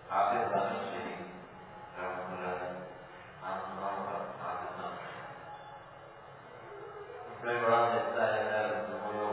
حافظ دانش شریف رحمۃ اللہ علیہ، نام سنا ہوگا حافظ دانش، اس میں بڑا حصہ ہے وہ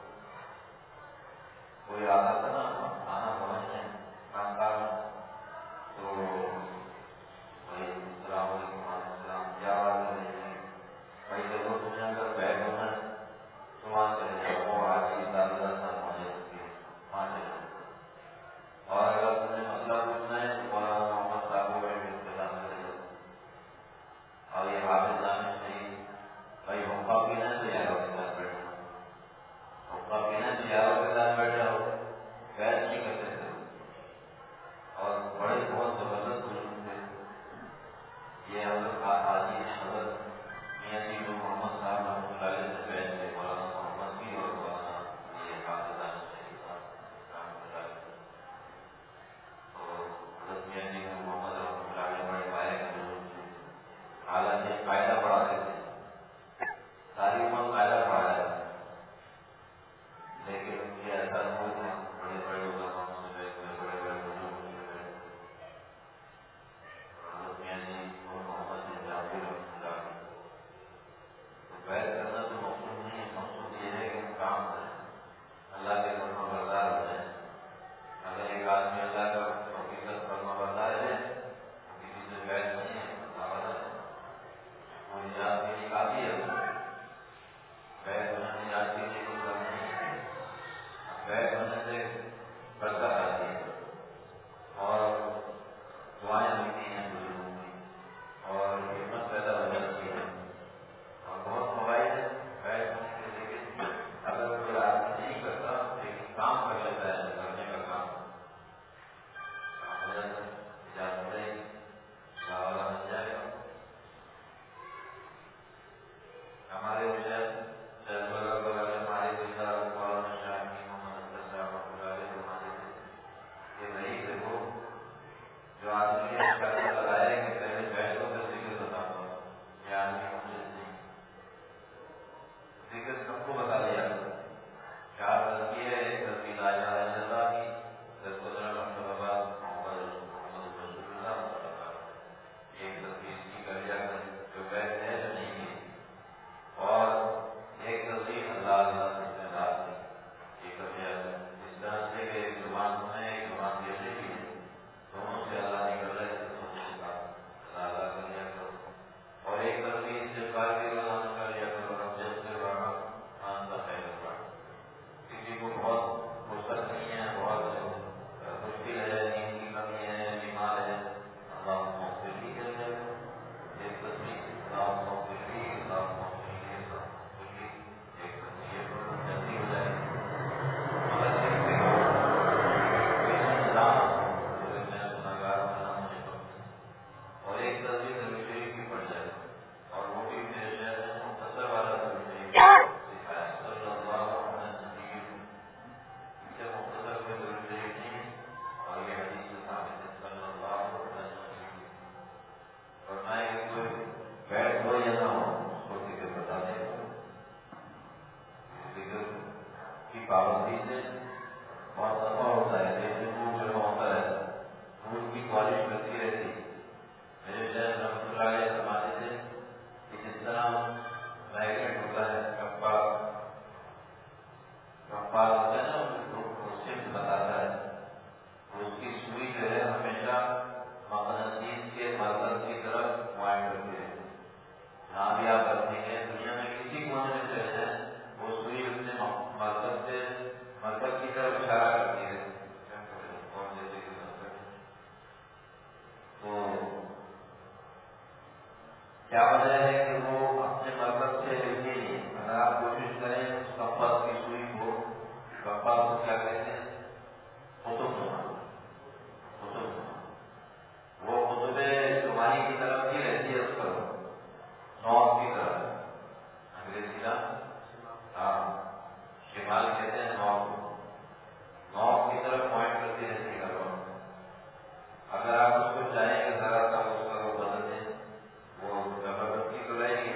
کوئی آتا تھا نا کھانا پہنچنے خاندان میں، تو بھائی السلام علیکم وعلیکم السلام، کیا بات ہے بھائی، دیکھو تم نے اگر بیگ ہونا ہے تو وہاں چلے جاؤ، وہ آج ہی دادا پہنچے سکتی ہے، وہاں چلے جاؤ، اور اگر تم نے مسئلہ پوچھنا ہے تو مولانا محمد صاحب کو کے ساتھ چلے جاؤ، اور یہ حافظ دانش نہیں بھائی، حقہ پینا ہے تو یاروں کے ساتھ بیٹھو، حقہ پینا ہے تو یاروں کے ساتھ بیٹھ جاؤ، بیٹھ نہیں کرتے تھے، اور بڑے بہت زبردست بزرگ تھے یہ حضرت حاجی حضرت میاں جی محمد صاحب رحمۃ اللہ علیہ سے بیٹھ کے مولانا محمد بھی اور مولانا یہ حافظ دانش شریف صاحب رحمۃ اللہ علیہ، اور حضرت میاں جی محمد رحمۃ اللہ علیہ بڑے پائے کے بزرگ تھے، حالانکہ قاعدہ پڑھاتے تھے، ساری عمر قاعدہ پڑھایا، لیکن ان کے ایسا ہو تھا بڑے بڑے علماء سے بیٹھ میں، بڑے بڑے بزرگوں سے بیٹھ، حضرت میاں جی اور محمد بن جعفر رحمۃ اللہ علیہ، تو بیعت کرنا تو مقصود نہیں ہے، مقصود یہ ہے کہ ہم کام کریں، اللہ کے فرما بردار ہو جائیں، اگر ایک آدمی اللہ کا حقیقت فرما بردار ہے، کسی سے بیعت نہیں ہے، وہ نجات کے لیے کافی ہے، بیعت ہونا نجات کے لیے کوئی کم نہیں ہے، بیعت ہونے سے برکت آتی ہے اور دعائیں ملتی ہیں بزرگوں کی اور ہمت پیدا ہو جاتی ہے، اور بہت فوائد ہیں بیعت ہونے کے، لیکن اگر کوئی آدمی نہیں کرتا لیکن کام کر لیتا ہے، کرنے کا کام ہو جاتا ہے، اجازت رہے گی والا بن جائے گا۔ ہمارے جو آدمی نے شرط لگایا ہے کہ پہلے بیٹھوں کا ذکر بتاؤں گا، یہ آدمی مجھے نہیں، ذکر سب کو بتا دیا، 4 غلطی ہے، ایک غلطی لا الہ الا اللہ کی، 10 مرتبہ محمد رسول اللہ مرتبہ، ایک غلطی اس کی کر لیا جو بیٹھ ہے جو نہیں کی، اور ایک غلطی اللہ اللہ سے بات کی، یہ کر لیا اس طرح سے کہ ایک زبان سنے ایک زبان دینے بھی ہے، دونوں سے اللہ نکل رہے تھے، دونوں سے کام اللہ کر لیا کرو، اور ایک غلطی استغفار کی روزانہ کر لیا کرو، رب جب سے بڑھا آنتا ہے بڑھا، کسی کو بہت فرصت نہیں ہے، بہت مشکل ہے، نیند کی کمی ہے، بیمار ہے، اللہ مغفر لی کر لیا کرو، ایک تصویر اللہ مغفر لی، اللہ مغفر لی، اللہ مغفر لی، ایک تصویر پڑھو جلدی ہو جائے گی، مگر صرف اور ایک تصویر درود شریف کی پڑھ جائے، اور وہ بھی میرے شہر میں مختصر والا درود شریف سکھایا، صلی اللہ علیہ وسلم، اس سے مختصر کوئی درود شریف نہیں، اور یہ حدیث سے ثابت ہے، صلی اللہ علیہ وسلم، فرمایا کہ کوئی بیٹھ ہو یا نہ ہو اس کو ذکر بتا دے، ذکر کی پابندی سے بہت دفعہ ہوتا ہے، جیسے دودھ جمع ہوتا ہے، دودھ کی پالش کرتی رہتی، میرے شہر رحمۃ اللہ علیہ فرماتے تھے کہ جس طرح میگنیٹ ہوتا ہے، کپا ہوتا ہے نا، اس سے بتاتا ہے، اس کی سوئی جو ہے ہمیشہ مقناطیس کے مرکز کی طرف مائل کرتی ہے، جہاں بھی آپ رکھیں گے دنیا میں کسی کونے میں چلے جائیں، وہ سوئی اپنے مرکز کی طرف اشارہ کرتی ہے، تو کیا وجہ ہے کہ وہ اپنے مرکز سے ہلتی نہیں، اگر آپ کوشش کریں اس کمپاس کی سوئی کو، کمپاس کو کیا کہتے ہیں، قطب نما، وہ قطب شمالی کی طرف ہی رہتی ہے، اس پر نارتھ کی طرف، انگریزی کا شمال کہتے ہیں، نارتھ کی طرف پوائنٹ کرتی رہتی ہے ہر وقت، اگر آپ اس کو چاہیں کہ ذرا سا اس کا وہ بدل دیں، وہ زبردستی تو رہے گی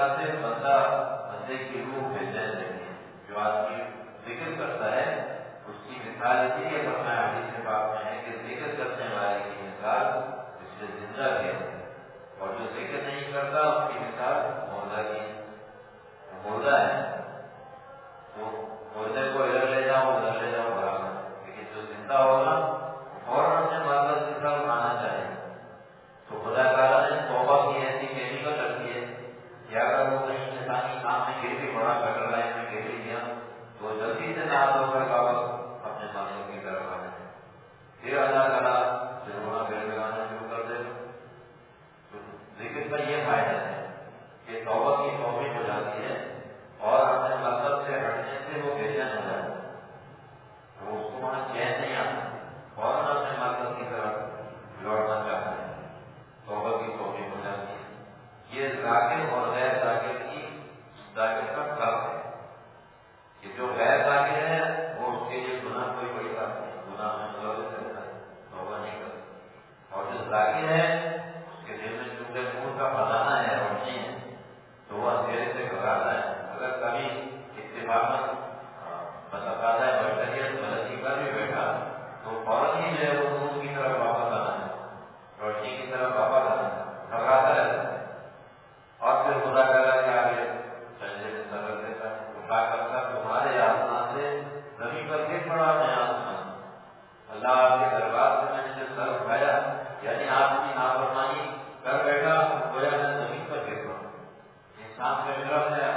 خیال سے بندے کی روح بے چین رہتی ہے. جو آدمی ذکر کرتا ہے اس کی مثال اسی لیے فرمایا حدیث پاک میں ہے کہ ذکر کرنے والے کی مثال اس سے زندہ ہے، اور جو ذکر نہیں کرتا اس کی مثال مردہ کی. مردہ ہے تو مردے کو ادھر لے جاؤ ادھر لے جاؤ برابر، لیکن جو زندہ ہوگا فوراً اپنے مقصد کی طرف آنا چاہیے. تو خدا تعالیٰ نے توبہ کی ایسی کیمیکل رکھی ہے کہ اگر وہ کہیں انسانی کام میں گر بھی پڑا کٹر لائن میں گر بھی گیا تو جلدی سے نہ ہو کر واپس اپنے مقصد کی طرف آ جائے. پھر اللہ تعالیٰ ضرور پھر لگانا شروع کر دے. ذکر کا یہ فائدہ ہے کہ توبہ کی توفیق ہو جاتی ہے اور اپنے مقصد سے ہٹنے سے وہ بے چین ہو جاتا ہے. وہ اس کو وہاں چین نہیں آتا، فوراً اپنے مقصد کی طرف لوٹنا چاہتا ہے. توبہ کی توفیق ہو جاتی ہے. یہ ذاکر اور غیر ذاکر کا فرق ہے کہ جو غیر ذاکر ہے وہ اس کے لیے گناہ کوئی بڑی بات نہیں، گناہ میں ملوث رہتا ہے، توبہ نہیں کرتا. اور جو ذاکر ہے اس کے دل میں چونکہ نور کا خزانہ ہے، روشنی ہے، تو وہ اندھیرے سے گھبراتا ہے. اگر کبھی اتفاقاً بتقاضۂ بشریت غلطی کر بھی بیٹھا تو فوراً ہی جو ہے وہ نور کی طرف واپس آنا ہے، روشنی کی طرف واپس آنا ہے، گھبراتا رہتا ہے. اور پھر خدا تعالیٰ کے آگے سجدے میں سر رکھ دیتا ہے. خدا کرتا تمہارے آسمان سے زمین پر گر پڑا میں آسمان، اللہ آپ کے دربار سے میں نے سر اٹھایا، یعنی آپ کی نافرمانی کر بیٹھا گویا میں زمین پر گر پڑا. انسان کا مطلب ہے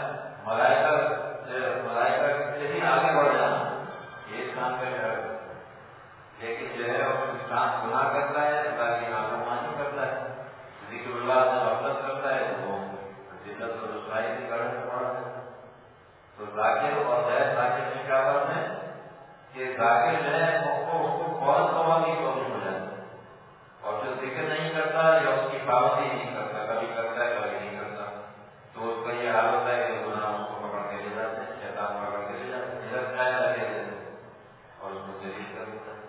ملائکہ سے بھی آگے بڑھ جانا، یہ انسان کا مطلب ہے. لیکن جو ہے انسان گناہ کرتا ہے، اللہ کی نافرمانی کرتا ہے، ذکر اللہ سے غفلت کرتا ہے تو وہ ذلت اور رسوائی کی گڑھ میں پڑ جاتا ہے. تو ذاکر اور غیر ذاکر میں کیا فرق ہے کہ ذاکر جو ہے اس کو فوراً توبہ کی توفیق ہو جاتی ہے، اور جو ذکر نہیں کرتا یا اس کی پابندی نہیں کرتا، کبھی کرتا ہے کبھی نہیں کرتا، تو اس کا یہ حال ہوتا ہے کہ گناہ اس کو پکڑ کے لے جاتے ہیں، شیطان پکڑ کے لے جاتے ہیں، ادھر چھایا لگے دیتے ہیں اور اس کو ذلیل کر دیتا ہے.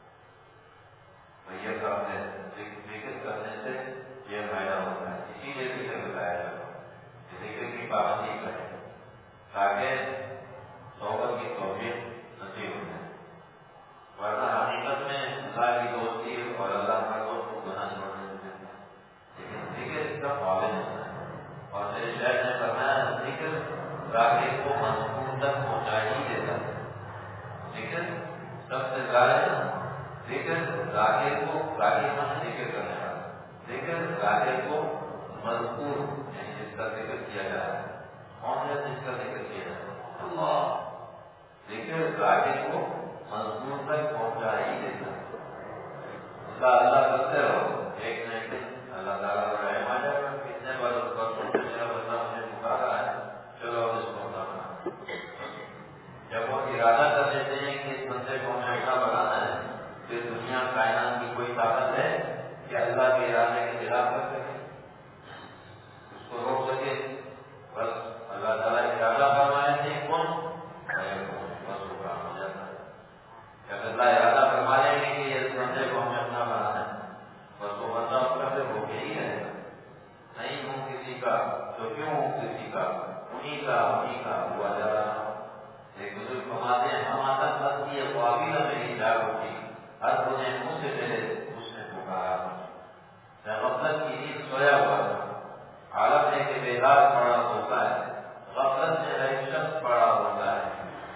تو یہ فرق ہے. ذکر کرنے سے یہ فائدہ ہوتا ہے. اسی لیے ذکر بتایا جاتا ہے، ذکر کی پابندی کریں تاکہ توبہ کی توفیق نصیب ہو جائے. ورنہ حقیقت میں اللہ کی دوستی اور اللہ کا دوست کو گناہ چھوڑنے سے ملتا ہے، لیکن ذکر اس کا قابل ہوتا ہے. اور میرے شہر نے فرمایا ذکر ذاکر کو مضمون تک پہنچا ہی دیتا ہے. ذکر سب سے زیادہ ذکر ذاکر کو ذاکر کرنے والا، ذکر ذاکر کو مذکور یعنی جس کا ذکر کیا جا رہا ہے. کون ہے جس کا ذکر کیا جا رہا ہے؟ اللہ. ذکر ذاکر کو مضمون تک پہنچا ہی دیتا ہے. اللہ کرتے رہو، ایک نہ ایک دن اللہ تعالیٰ کا رحم آ جائے گا. کتنے بار اس پر میرا بندہ مجھے پکارا ہے، چلو اب اس کو بتانا. جب وہ ارادہ کر لیتے ہیں کہ اس بندے کو ہمیں ایسا بنانا ہے، پھر دنیا کائنات کی کوئی طاقت ہے کہ اللہ کے ارادے کے خلاف کر سکے، اس کو روک سکے؟ بس اللہ تعالیٰ ارادہ فرمائے تھے کون بس وہ کام ہو جاتا ہے. جب اللہ ارادہ فرما لیں گے کہ اس بندے کو ہمیں اپنا بنانا ہے، بس وہ بندہ اس کا پھر روکے ہی رہے گا. نہیں ہوں کسی کا تو کیوں ہوں کسی کا، انہیں کا ہوا جا رہا. ایک بزرگ فرماتے ہیں ہم عادت بستی ہے قابل میری جاگ اٹھی، ہر مجھے منہ سے میرے اس نے پکارا. میں غفلت کی نیند سویا ہوا تھا، عالم ہے کہ بیدار پڑا ہوتا ہے، غفلت میں ہر شخص پڑا ہوتا ہے.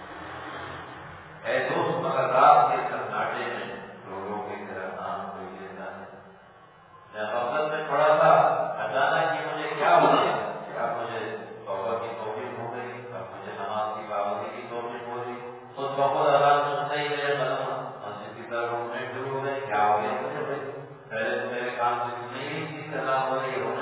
اے دوست مگر رات کے سناٹے میں لوگوں کی طرح نام کوئی لیتا ہے. میں غفلت میں پڑا تھا، اچانک یہ مجھے کیا ہو گیا؟ کیا مجھے توبہ کی توفیق ہو گئی؟ اب مجھے نماز کی پابندی کی توفیق ہو گئی؟ خود بخود آواز سنتے ہی میرے قدم مسجد کی طرف اٹھنے شروع ہو گئے. کیا ہو گیا مجھے بھائی؟ پہلے تو میرے کام سے نہیں رہی تھی، اللہ ہو رہی ہو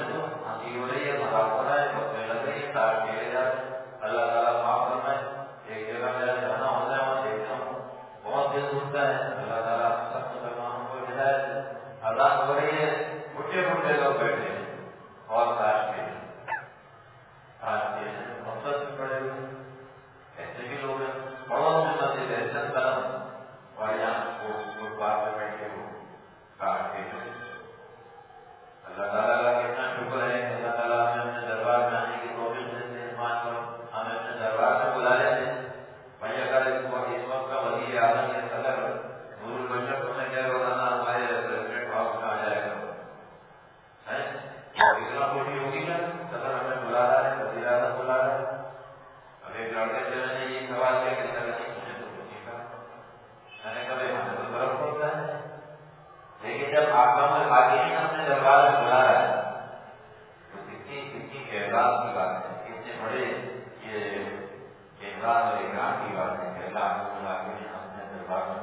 جگہ کوٹھی ہوگی نا، صدر ہمیں بلا رہا ہے، وزیر اعظم بلا رہا ہے. اب ایک لڑکے سے میں نے یہ سوال کیا کہ نہیں مجھے تو کچھ نہیں کہا. میں نے کہا ہمیں تو ضرورت ہوتا ہے، لیکن جب حاکم الحاکمین اپنے دربار میں بلا رہا ہے تو کتنی اعزاز کی بات ہے، کتنے بڑے یہ اعزاز اور اکرام کی بات ہے کہ اللہ حاکم الحاکمین اپنے دربار میں.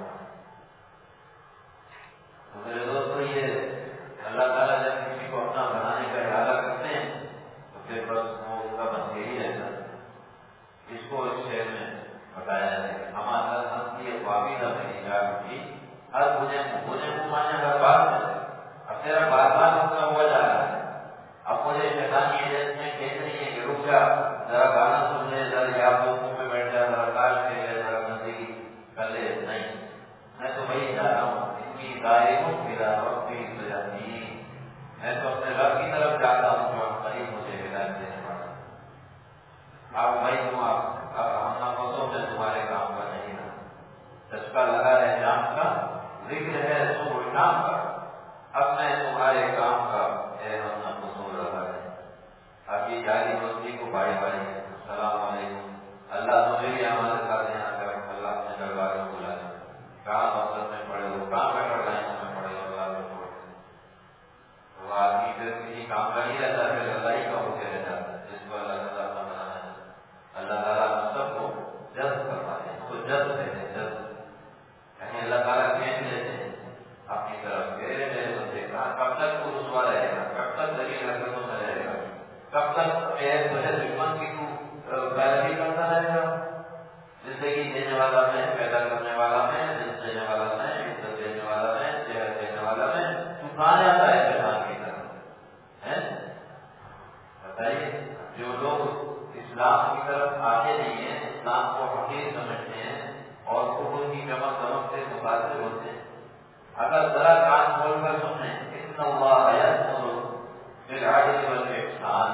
تو میرے دوستو یہ اللہ تعالیٰ جب کسی کو اپنا بنانے کا ارادہ کرتے ہیں تو پھر بس وہ اس کا بس یہی رہتا ہے. اس کو اس شعر میں بتایا ہے ہمارا سنتی وابیدہ میں نگاہ کی ہر مجھے مانے ہر بات میں. اب تیرا بار بار اس کا ہوا جا رہا ہے. اب مجھے شیطانی ایجنٹ میں کہہ رہی ہے کہ رک جا، ذرا گانا سن لے، ذرا یاد دوستوں میں بیٹھ جا، ذرا کاش کر لے، ذرا زندگی کر لے. نہیں، میں تو وہی جا رہا ہوں. اتنی دائروں میرا وقت بھی سجاتی، میں تو اپنے رب کی طرف جاتا ہوں جو قریب مجھے ہدایت دینے والا. آپ بھائی تم ہم بسوں میں تمہارے کام کا نہیں ہے. چسکا لگا ہے جام کا، ذکر ہے صبح شام کا، اب میں تمہارے کام کا اے ہم بسوں لگا ہے. اب یہ جاری دوستی کو بھائی بھائی السلام علیکم. اللہ مجھے بھی ہمارے ساتھ یہاں کر اللہ اپنے دربار میں بلا ہے. کہاں مقصد میں پڑے ہو، کہاں میں پڑھ رہے ہیں، میں پڑے ہو اللہ میں پڑھ. تو آدمی پھر کسی کام کا نہیں رہتا، پھر اللہ ہی کا ہو کے رہ جاتا ہے جس کو اللہ تعالیٰ اپنا بنانا ہے. اللہ تعالیٰ ہم سب کو جذب کرواتے ہیں، اس کو جذب دیتے ہیں. جذب یعنی اللہ تعالیٰ کھینچ لیتے ہیں اپنی طرف. میرے بندے کب تک تو رسوا رہے گا، کب تک ذلیل حرکتوں میں رہے گا، کب تک میرے دشمن کی تو پیروی کرتا رہے گا. زندگی دینے والا میں، پیدا کرنے والا میں، رزق دینے والا میں، عزت دینے والا میں، صحت دینے والا میں، تو کہاں جاتا ہے شیطان کی طرف؟ بتائیے. جو لوگ اسلام کی طرف آتے نہیں ہیں، اسلام کو حقیر سمجھتے ہیں اور کفر کی چمک دمک سے متاثر ہوتے ہیں، اگر ذرا کان کھول کر سنیں ان اللہ یأمر بالعدل والاحسان،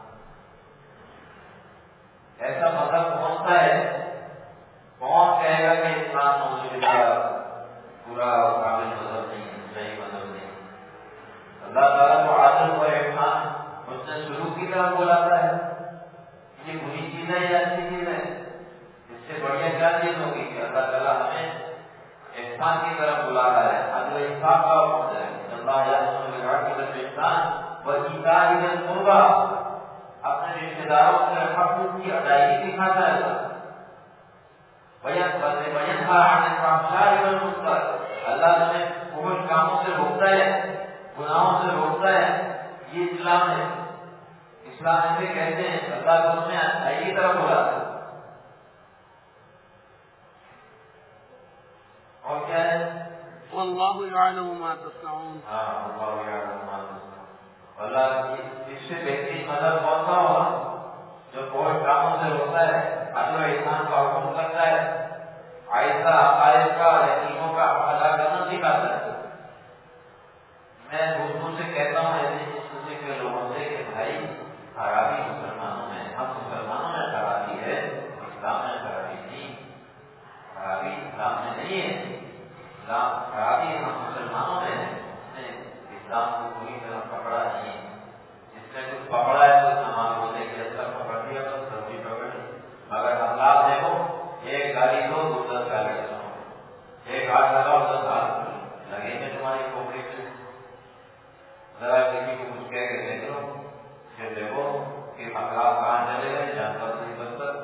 ایسا مذہب پہنچتا ہے. کون کہے گا کہ اسلام پورا اور کامل مذہب نہیں ہے، صحیح مذہب نہیں. اللہ تعالیٰ کو عادل و احسان اس نے سلوک کی طرف بلاتا ہے. یہ بری چیز ہے یا اچھی چیز ہے؟ اس سے بڑھیا کیا چیز ہوگی کہ اللہ تعالیٰ ہمیں احسان کی طرف بلا رہا ہے. عدل انصاف کا حکم ہے. اللہ یأمر بالعدل والاحسان وایتاء ذی القربی، اپنے رشتے داروں کے حقوق کی ادائیگی سکھاتا ہے. وینہی عن الفحشاء والمنکر، اللہ تمہیں فحش کاموں سے روکتا ہے، گناہوں سے روکتا ہے. یہ اسلام ہے. اسلام اسے کہتے ہیں اللہ کو تمہیں اچھائی کی طرف بلاتا ہے. اور کیا ہے؟ واللہ یعلم ما تصنعون. اللہ یعلم ما تصنعون. اللہ اس سے بہترین مذہب کون سا ہوگا جو فحش کاموں سے روکتا ہے، عدل و احسان کا حکم کرتا ہے، آئندہ حقائق کا یقینوں کا ادا کرنا سکھاتا ہے. میں دوستوں سے کہتا ہوں ایسے قسم کے لوگوں سے کہ بھائی خرابی مسلمانوں میں، ہم مسلمانوں میں خرابی ہے، اسلام میں خرابی نہیں. خرابی اسلام میں نہیں ہے، اسلام خرابی ہم مسلمانوں میں ہے. اس نے اسلام کو پوری طرح پکڑا نہیں. جس نے کچھ پکڑا ہے تو نماز ہونے کے اندر پکڑ دیا، بس سبزی پکڑ لی. مگر اللہ دیکھو، ایک گاڑی دو 10 گاڑی سنو، ایک ہاتھ لگاؤ 10 ہاتھ لگیں گے تمہاری کھوپڑی پہ. ذرا کسی کو کچھ کہہ کے دیکھ لو، پھر دیکھو کہ اخلاق کہاں چلے گئے. جانور سے بدتر،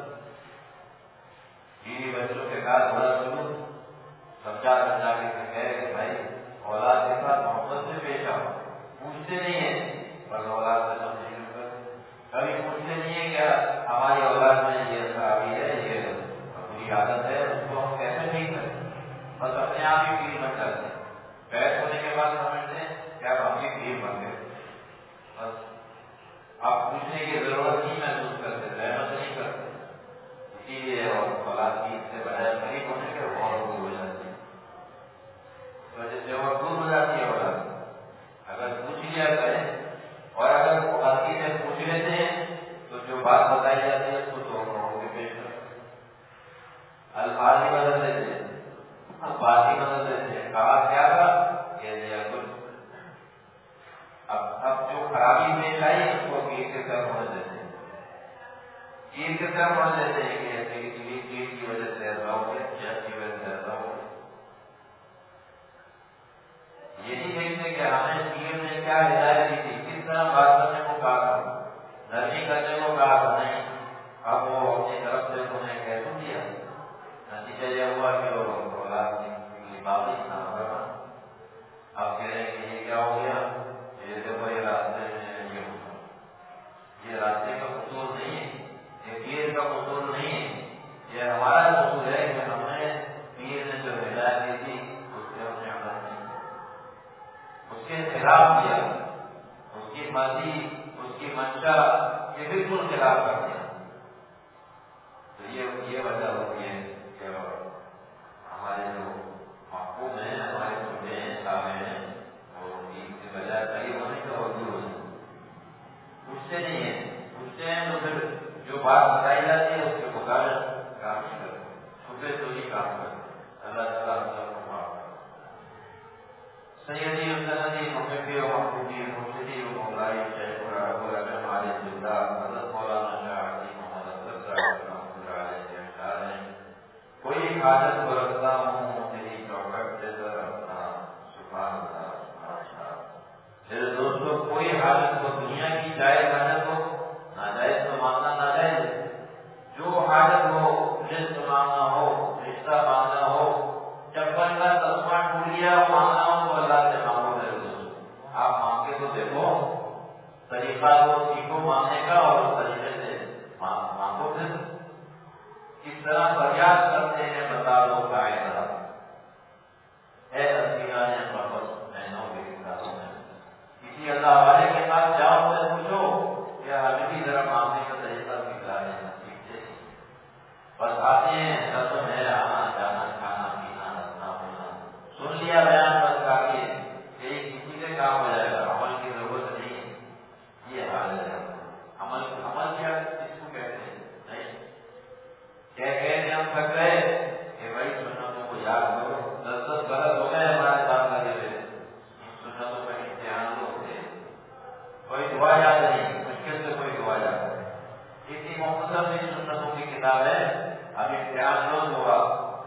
بیوی بچوں کے ساتھ بڑا سلوک، سمجھا سمجھا کے کہے کہ بھائی اولاد کے ساتھ محبت سے پیش آؤ. پوچھتے نہیں ہیں بس اولاد سے سمجھ شروع کر. کبھی پوچھتے نہیں ہے کیا ہماری اولاد میں یہ خرابی ہے، یہ بری عادت ہے، اس کو ہم کیسے ٹھیک کریں. بس اپنے آپ ہی پیر بن جاتے ہیں. پیس ہونے کے بعد سمجھتے ہیں کیا ہم بھی پیر بن گئے. بس آپ پوچھنے کی ضرورت نہیں محسوس کرتے، رحمت نہیں کرتے. اسی لیے اولاد کی سے بجائے قریب ہونے کے اور دور ہو جاتی ہے. اس وجہ سے اور دور ہو جاتی ہے اولاد. اگر پوچھ لیا کریں، اور اگر غلطی سے پوچھ لیتے ہیں تو جو بات بتائی جاتی ہے اس کو دو لوگوں کے پیش کریں. الفاظ ہی بدل دیتے ہیں، بات ہی بدل دیتے ہیں. کہا کیا تھا، کہہ دیا کچھ. اب جو خرابی پیش آئی پیر کے طرح پڑھ لیتے ہیں کہ ایسے پیر کی وجہ سے ایسا ہو گیا، شیخ کی وجہ سے ایسا ہو گیا. یہ نہیں دیکھتے کہ ہمیں پیر نے کیا ہدایت دی تھی، کس طرح بات کرنے کو کہا تھا، نرمی کرنے کو کہا تھا. نہیں، اب وہ اپنی طرف سے انہیں کہہ تو دیا، نتیجہ یہ ہوا کہ وہ اولاد کی بات ہی نہ کرنا. آپ کہہ رہے ہیں کہ یہ کیا ہو گیا، یہ دیکھو یہ راستے میں یہ راستے کا قصور نہیں ہے، یہ پیر کا قصور نہیں ہے، یہ ہمارا قصور ہے کہ ہم نے پیر نے جو ہدایت دی تھی اس سے ہم نے عمل نہیں کیا، اس کے خلاف کیا، اس کی مرضی اس کی منشا کے بالکل خلاف کر دیا. تو یہ وجہ ہوتی ہے کہ ہمارے جو محبوب ہیں، ہمارے چھوٹے ہیں، صاحب ہیں، وہ دین کے بجائے قریب ہونے کا اور دور ہونے پوچھتے نہیں ہیں. پوچھتے ہیں تو پھر جو بات بتائی جاتی ہے اس کے مطابق کام نہیں کرتے، چھوٹے تو ہی کام کرتے. اللہ تعالیٰ ہم سب کو معاف کرے. سیدی السندی محبی و محبوبی مرشدی و مولائی شیخ العرب العجم علی الجلدہ حضرت مولانا شاہ علی محمد افضل صاحب رحمۃ اللہ علیہ کے اشعار ہیں: کوئی حاجت برستا ہوں تیری چوکھٹ سے در اپنا، سبحان اللہ سبحان اللہ. میرے دوستوں، کوئی حاجت ہو، دنیا کی جائز حاجت ہو، ناجائز تو مانگنا ناجائز ہے. جو حاجت ہو، رزق مانگنا ہو، رشتہ مانگنا ہو، چپل کا تسمہ ٹوٹ گیا مانگنا ہو تو اللہ سے مانگو. میرے دوست، آپ مانگ کے تو دیکھو، طریقہ کو سیکھو مانگنے کا اور اس طریقے سے مانگو. پھر کس طرح فریاد کرتے ہیں بتا دو کائنات، اے اسیران قبر نینوں کے کتابوں میں. کسی اللہ والے کے پاس جاؤ سے پوچھو کہ ہمیں بھی ذرا مانگنے کا طریقہ سکھا دیں، سیکھتے ہیں. بس آتے ہیں رسم ہے، آنا جانا، کھانا پینا، ہنسنا بولنا، سن لیا بیان بس کافی ہے، یہی کسی سے کام ہو جائے گا، عمل کی ضرورت نہیں ہے. یہ حال ہے. عمل کیا اس کو کہتے ہیں؟ نہیں کہتے ہم تھک گئے کہ بھائی سنتوں کو یاد کرو. 10 برس ہو گئے ہمارے ساتھ لگے ہوئے، سنتوں کا امتحان لو. کوئی دعا یاد نہیں، مشکل سے کوئی دعا یاد نہیں. اتنی مختصر سی سنتوں کی کتاب ہے، اب امتحان لو دعا.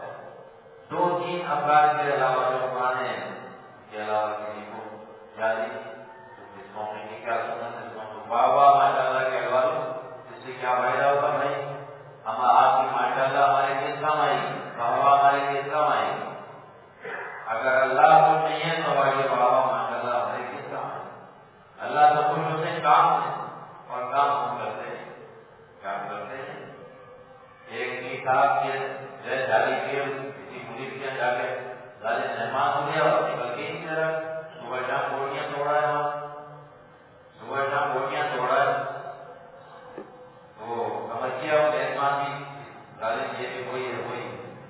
2-3 افراد کے علاوہ جو پرانے ہیں کے علاوہ کسی کو یاد نہیں. تو اس موقع کی کیا سنت ہے؟ واہ واہ ماشاء اللہ کے حوالے اس سے کیا فائدہ ہوگا بھائی؟ ہم آپ کی ماشاء اللہ ہمارے کس کام آئی، واہ واہ ہمارے کس کام آئی؟ اگر اللہ خوش نہیں ہے تو ہماری واہ واہ ماشاء اللہ ہمارے کس کام آئی؟ اللہ تو خوش ہوتے کام ہے، اور کام ہم کرتے ہیں. کام کرتے ہیں. ایک بھی صاحب کے جاری کے کسی ملک کے جا کے زیادہ مہمان ہو گیا اور نکل کے ہی طرح صبح شام بوٹیاں توڑا ہے، صبح شام بوٹیاں توڑا ہے. وہ سمجھ کیا وہ مہمان بھی زیادہ یہ بھی وہی ہے وہی.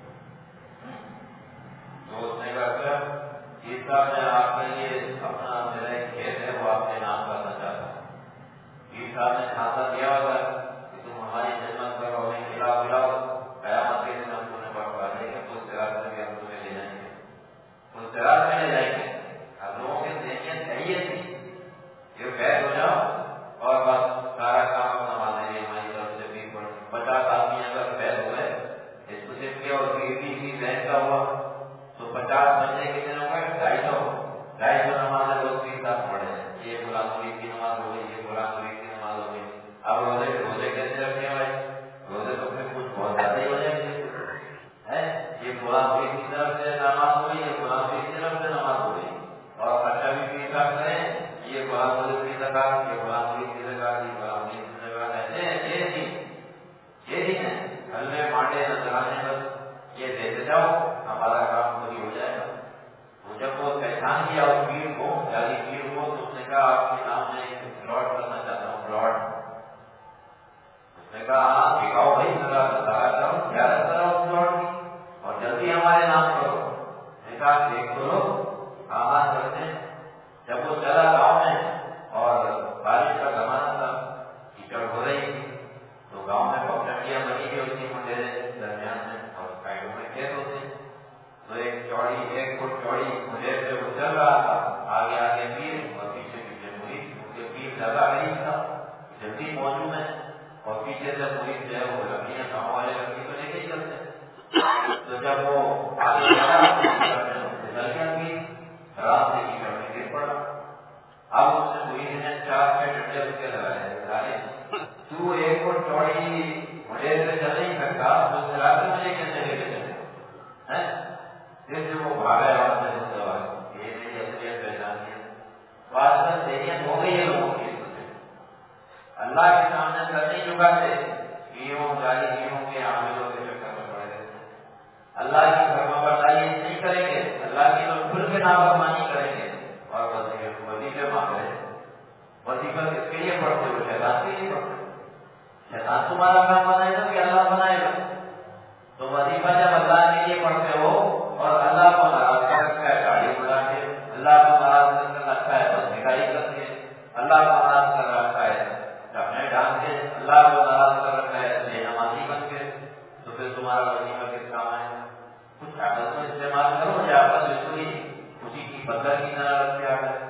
تو اس نے کہا سر اس کا میں آپ کے لیے اپنا میرا ایک کھیت ہے وہ آپ کے نام کرنا چاہتا ہوں. پیر صاحب نے کھاتا دیا ہوگا کہ تم ہماری خدمت کرو، ہمیں کھلاؤ پلاؤ، قیامت کے دن ہم تمہیں بڑھوا دیں گے، اس طرح سے ہم تمہیں لے جائیں گے، اس طرح سے لے جائیں گے. اب لوگوں کی ذہنیت صحیح ہے تھی، یہ بیٹھ ہو جاؤ اور بس سارا کام اپنا مانے گے ہماری طرف سے. بھی 50 آدمی اگر بیٹھ ہوئے اس کو صرف کیا اور بھی ذہن کا ہوا تو 50 بندے کتنے ہو گئے؟ 250 نمازیں لوگ بھی ساتھ پڑھے ہیں. یہ غلام مرید کی نماز ہو گئی، یہ غلام مرید کی نماز ہو گئی. اب روزے کیسے رکھے ہوئے؟ روزے تو پھر کچھ بہت زیادہ ہی ہو جائیں گے. یہ غلام مرید کی طرف سے نماز ہو گئی، یہ غلام مرید کی طرف سے نماز ہو گئی. اور خرچہ بھی حساب کریں، یہ غلام مرید کی زکات، یہ غلام مرید کی زکات، یہ غلام مرید کی زکات. ایسے یہ نہیں ہے حلوے مانڈے نذرانے بس یہ دیتے جاؤ ہمارا کام پوری ہو جائے گا. وہ جب وہ پہچان کیا اور پیر کو جاری پیر کو تو اس نے کہا آپ کے نام میں ایک پلاٹ کرنا چاہتا ہوں. پلاٹ اس نے کہا ہاں دکھاؤ بھائی، ذرا بتایا کرو زیادہ کرو اس پلاٹ کی اور جلدی ہمارے نام کرو. نے کہا دیکھ تو لو آمان کرتے. جب وہ چلا گاؤں میں اور بارش کا زمانہ تھا، کیچڑ ہو رہی تھی، تو گاؤں میں پگڈنڈیاں بنی ہوئی ہوتی منڈیرے درمیان میں اور سائڈوں میں کھیت ہوتے ہیں. تو ایک فٹ چوڑی منڈیر پہ وہ چل رہا تھا، آگے آگے پیر اور پیچھے پیچھے مرید. کیونکہ پیر زیادہ نہیں تھا، جلدی موجود ہے اور پیچھے سے پولیس جو ہے وہ لکڑیاں گاؤں والے لکڑی تو لے کے ہی چلتے ہیں. تو جب وہ آگے چلا پھسل گیا بھی راستے کی میں گر پڑا. اب اس نے پولیس نے 4-6 ڈنڈے اس کے لگائے. تو ایک کو چوڑی گھوڑے سے چل نہیں سکتا تو اس راستے مجھے کیسے لے کے چلے ہیں. پھر جو وہ بھاگا ہے وہاں سے یہ میری اصلیت پہچان ہے. بات دیکھیں ہو گئی ہے لوگوں کی. اللہ کے سامنے سر نہیں جھکاتے, پیروں جاری پیروں کے عاملوں کے چکر میں پڑے رہتے. اللہ کی فرمانبرداری نہیں کریں گے, اللہ کی تو کھل کے نافرمانی کریں گے اور وظیفے مانگ رہے ہیں. وظیفہ کس کے لیے پڑھتے ہو؟ شیطان کے لیے پڑھتے. شیطان تمہارا کام بنائے گا کہ اللہ بنائے گا؟ تو وظیفہ جب اللہ کے لیے پڑھتے ہو اور اللہ کو ناراض کر رکھا ہے گاڑی بنا کے, اللہ کو ناراض کر رکھا ہے بندگاری کر کے, اللہ کو ناراض کر رکھا ہے اپنے ڈھانگ سے, اللہ کو ناراض کر رکھا ہے بے نمازی بن کے, تو پھر تمہارا وظیفہ کس کام ہے؟ کچھ عادت میں استعمال کرو یا بس بالکل ہی اسی کی بندر کی طرح رکھتے آ گئے.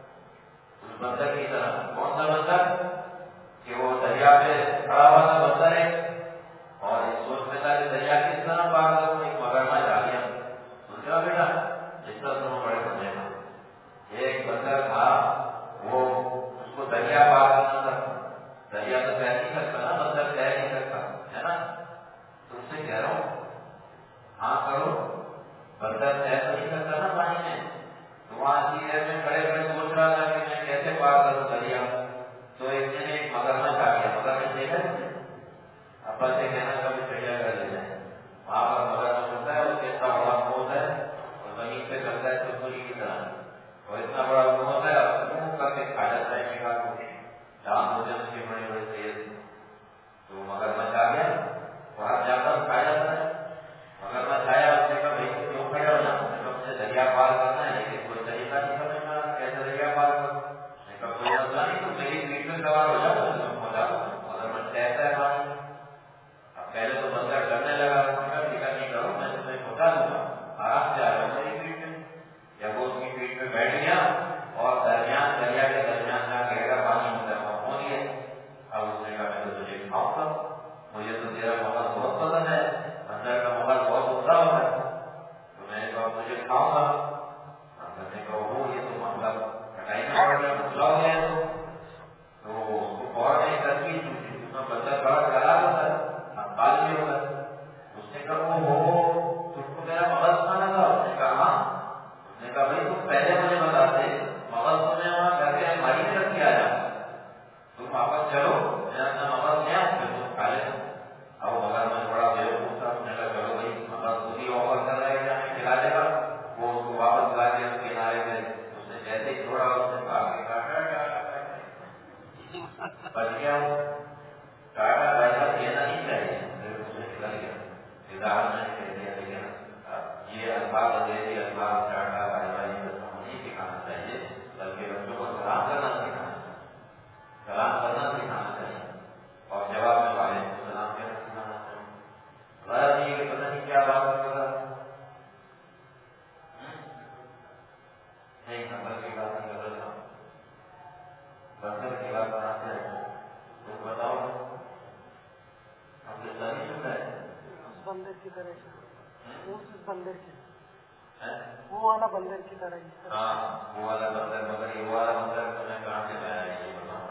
اس بندر کی طرح کون سا بندر کہ وہ دریا پہ کھڑا ہوا تھا بندر ہے اور اس سوچ میں تھا کہ دریا کس طرح پار کروں, ایک مگرمچ آ گیا. دوسرا بیٹا جس طرح تم بڑے بندے کا ایک بندر تھا, وہ اس کو دریا پار کرنا تھا. دریا تو تیر نہیں سکتا نا, بندر تیر نہیں سکتا ہے نا. تم سے کہہ رہا ہوں ہاں کرو, بندر تیر تو نہیں سکتا نا پانی میں. تو وہاں کی میں کھڑے کھڑے سوچ رہا تھا کہ میں کیسے پار کروں دریا. تو ایک دن ایک مگرمچ آ گیا. مگرمچ دیکھا ابا سے کہنا کبھی چڑیا کر لے جائے. وہاں پر مگرمچ ہوتا ہے, اس کے اتنا بڑا موت ہے اور زمین پہ چلتا ہے چپلی کی طرح, اور اتنا بڑا موت ہے اور منہ کر کے کھا جاتا ہے شکار کو. دانت ہوتے ہیں اس کے بڑے بڑے تیز. تو مگرمچ آ گیا, وہاں جا کر کھا جاتا ہے. مگرمچ آیا, اس نے کہا بھائی کیوں کھڑے ہو جاؤ, مجھے دریا پار کرنا ہے لیکن کوئی طریقہ نہیں سمجھ میں کیسے دریا پار کروں. کوئی مسئلہ نہیں, تو میری پیٹ میں سوار ہو جاؤ, ہو جاؤ. مگرمچ کہتا ہے پانی. اب پہلے تو بندر ڈرنے لگا, فکر نہیں کرو میں تمہیں پہنچا دوں گا, آرام سے آ جاؤ میری پیٹ میں. جب وہ اس کی پیٹ میں بیٹھ گیا اور درمیان دریا کے درمیان جہاں گہرا پانی ہوتا ہے وہاں پہنچ گیا. اب اس نے کہا میں تو تجھے کھاؤں گا, مجھے تو تیرا مغز بہت پسند ہے, بندر کا مغز بہت عمدہ ہوتا ہے, تو میں نے کہا مجھے کھاؤں گا. بندر نے کہا وہ یہ تو معاملہ کٹائی میں پڑ گیا, مسئلہ ہو گیا. تو اس کو فوراً ایک ترکیب سوچی, اس میں بندر بڑا خراب ہوتا ہے, بال بھی ہوتا ہے. اس نے کہا وہ تم کو میرا مغز کھانا تھا؟ اس نے کہا ہاں. اس نے کہا بھائی تم پہلے مجھے بتاتے, مغز تمہیں وہاں گھر کے الماری میں رکھ کے آ جاتا. تم واپس چلو, میں اپنا مغز لے آؤں, پھر تم کھا لینا. اب وہ مگرمچ بڑا بیوقوف تھا, اس نے کہا چلو بھائی مغز خود ہی آفر کر رہا ہے کہ ہمیں کھلا دے گا. وہ اس کو واپس لا کے اس کنارے پہ اس نے جیسے ہی چھوڑا, اس نے کہا بچ گیا. کاٹا ویسا دینا نہیں چاہیے, پھر اس نے نکل گیا. اظہار میں کہہ دیا لیکن یہ الفاظ انگریزی الفاظ ٹاٹا نہیں سکھانا چاہیے, بلکہ بچوں کو سلام کرنا سکھانا چاہیے. سلام کرنا سکھانا چاہیے اور جواب میں وعلیکم السلام کہنا سکھانا چاہیے. غیر نہیں کہ پتہ نہیں کیا بات کر رہا نہیں, نمبر کی بات نہیں کر رہا, بندر کی بات بناتے ہیں. تو بتاؤ ہم سے نہیں سن رہے اس بندر کی طرح, اس بندر کی وہ والا بندر کی طرح. ہاں وہ والا بندر, مگر یہ والا بندر تمہیں کہاں سے لایا ہے یہ بتاؤ.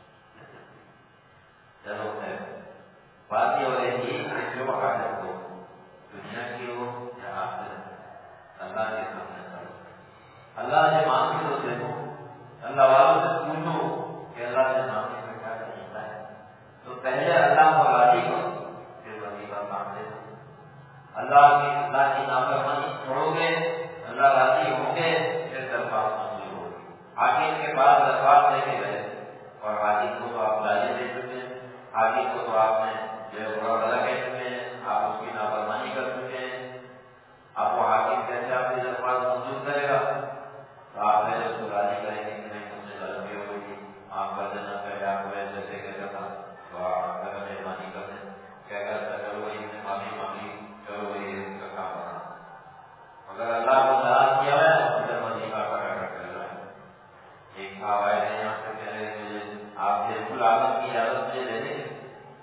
چلو خیر, بات یہ ہو رہی تھی کہ جو حاجت ہو دنیا کی ہو یا آخرت, اللہ کے سامنے کرو. اللہ سے مانگتے ہو دیکھو, اللہ والوں سے پوچھو کہ اللہ سے مانگنے میں کیا طریقہ ہے. تو پہلے اللہ کو راضی کرو, پھر وظیفہ مانگتے ہو. اللہ کی نافرمانی چھوڑو گے, اللہ راضی ہوں گے, پھر درخواست منظور ہوگی. حاکم کے پاس درخواست لے کے گئے اور حاکم کو تو آپ گالی دے چکے ہیں, حاکم کو تو آپ نے جو ہے برا بھلا کہہ چکے ہیں, آپ اس کی نافرمانی کر چکے ہیں. آپ کو حاکم کیسے آپ کی درخواست منظور کرے گا؟ تو آپ پہلے اس کو راضی کریں گے کہ نہیں مجھ سے غلطی ہو گئی, آپ کا جنم پہلے آپ کو ایسے کہتا تھا, تو آپ اگر مہربانی کر دیں کیا کرتا, چلو وہی نے معافی مانگی, چلو وہی اس کا کام بنا. اگر اللہ کو ناراض کیا ہے تو پھر وظیفہ کا کر رہا ہے. ایک آوائے نے یہاں سے کہہ رہے مجھے آپ بالکل آدم کی اجازت مجھے دے دیں,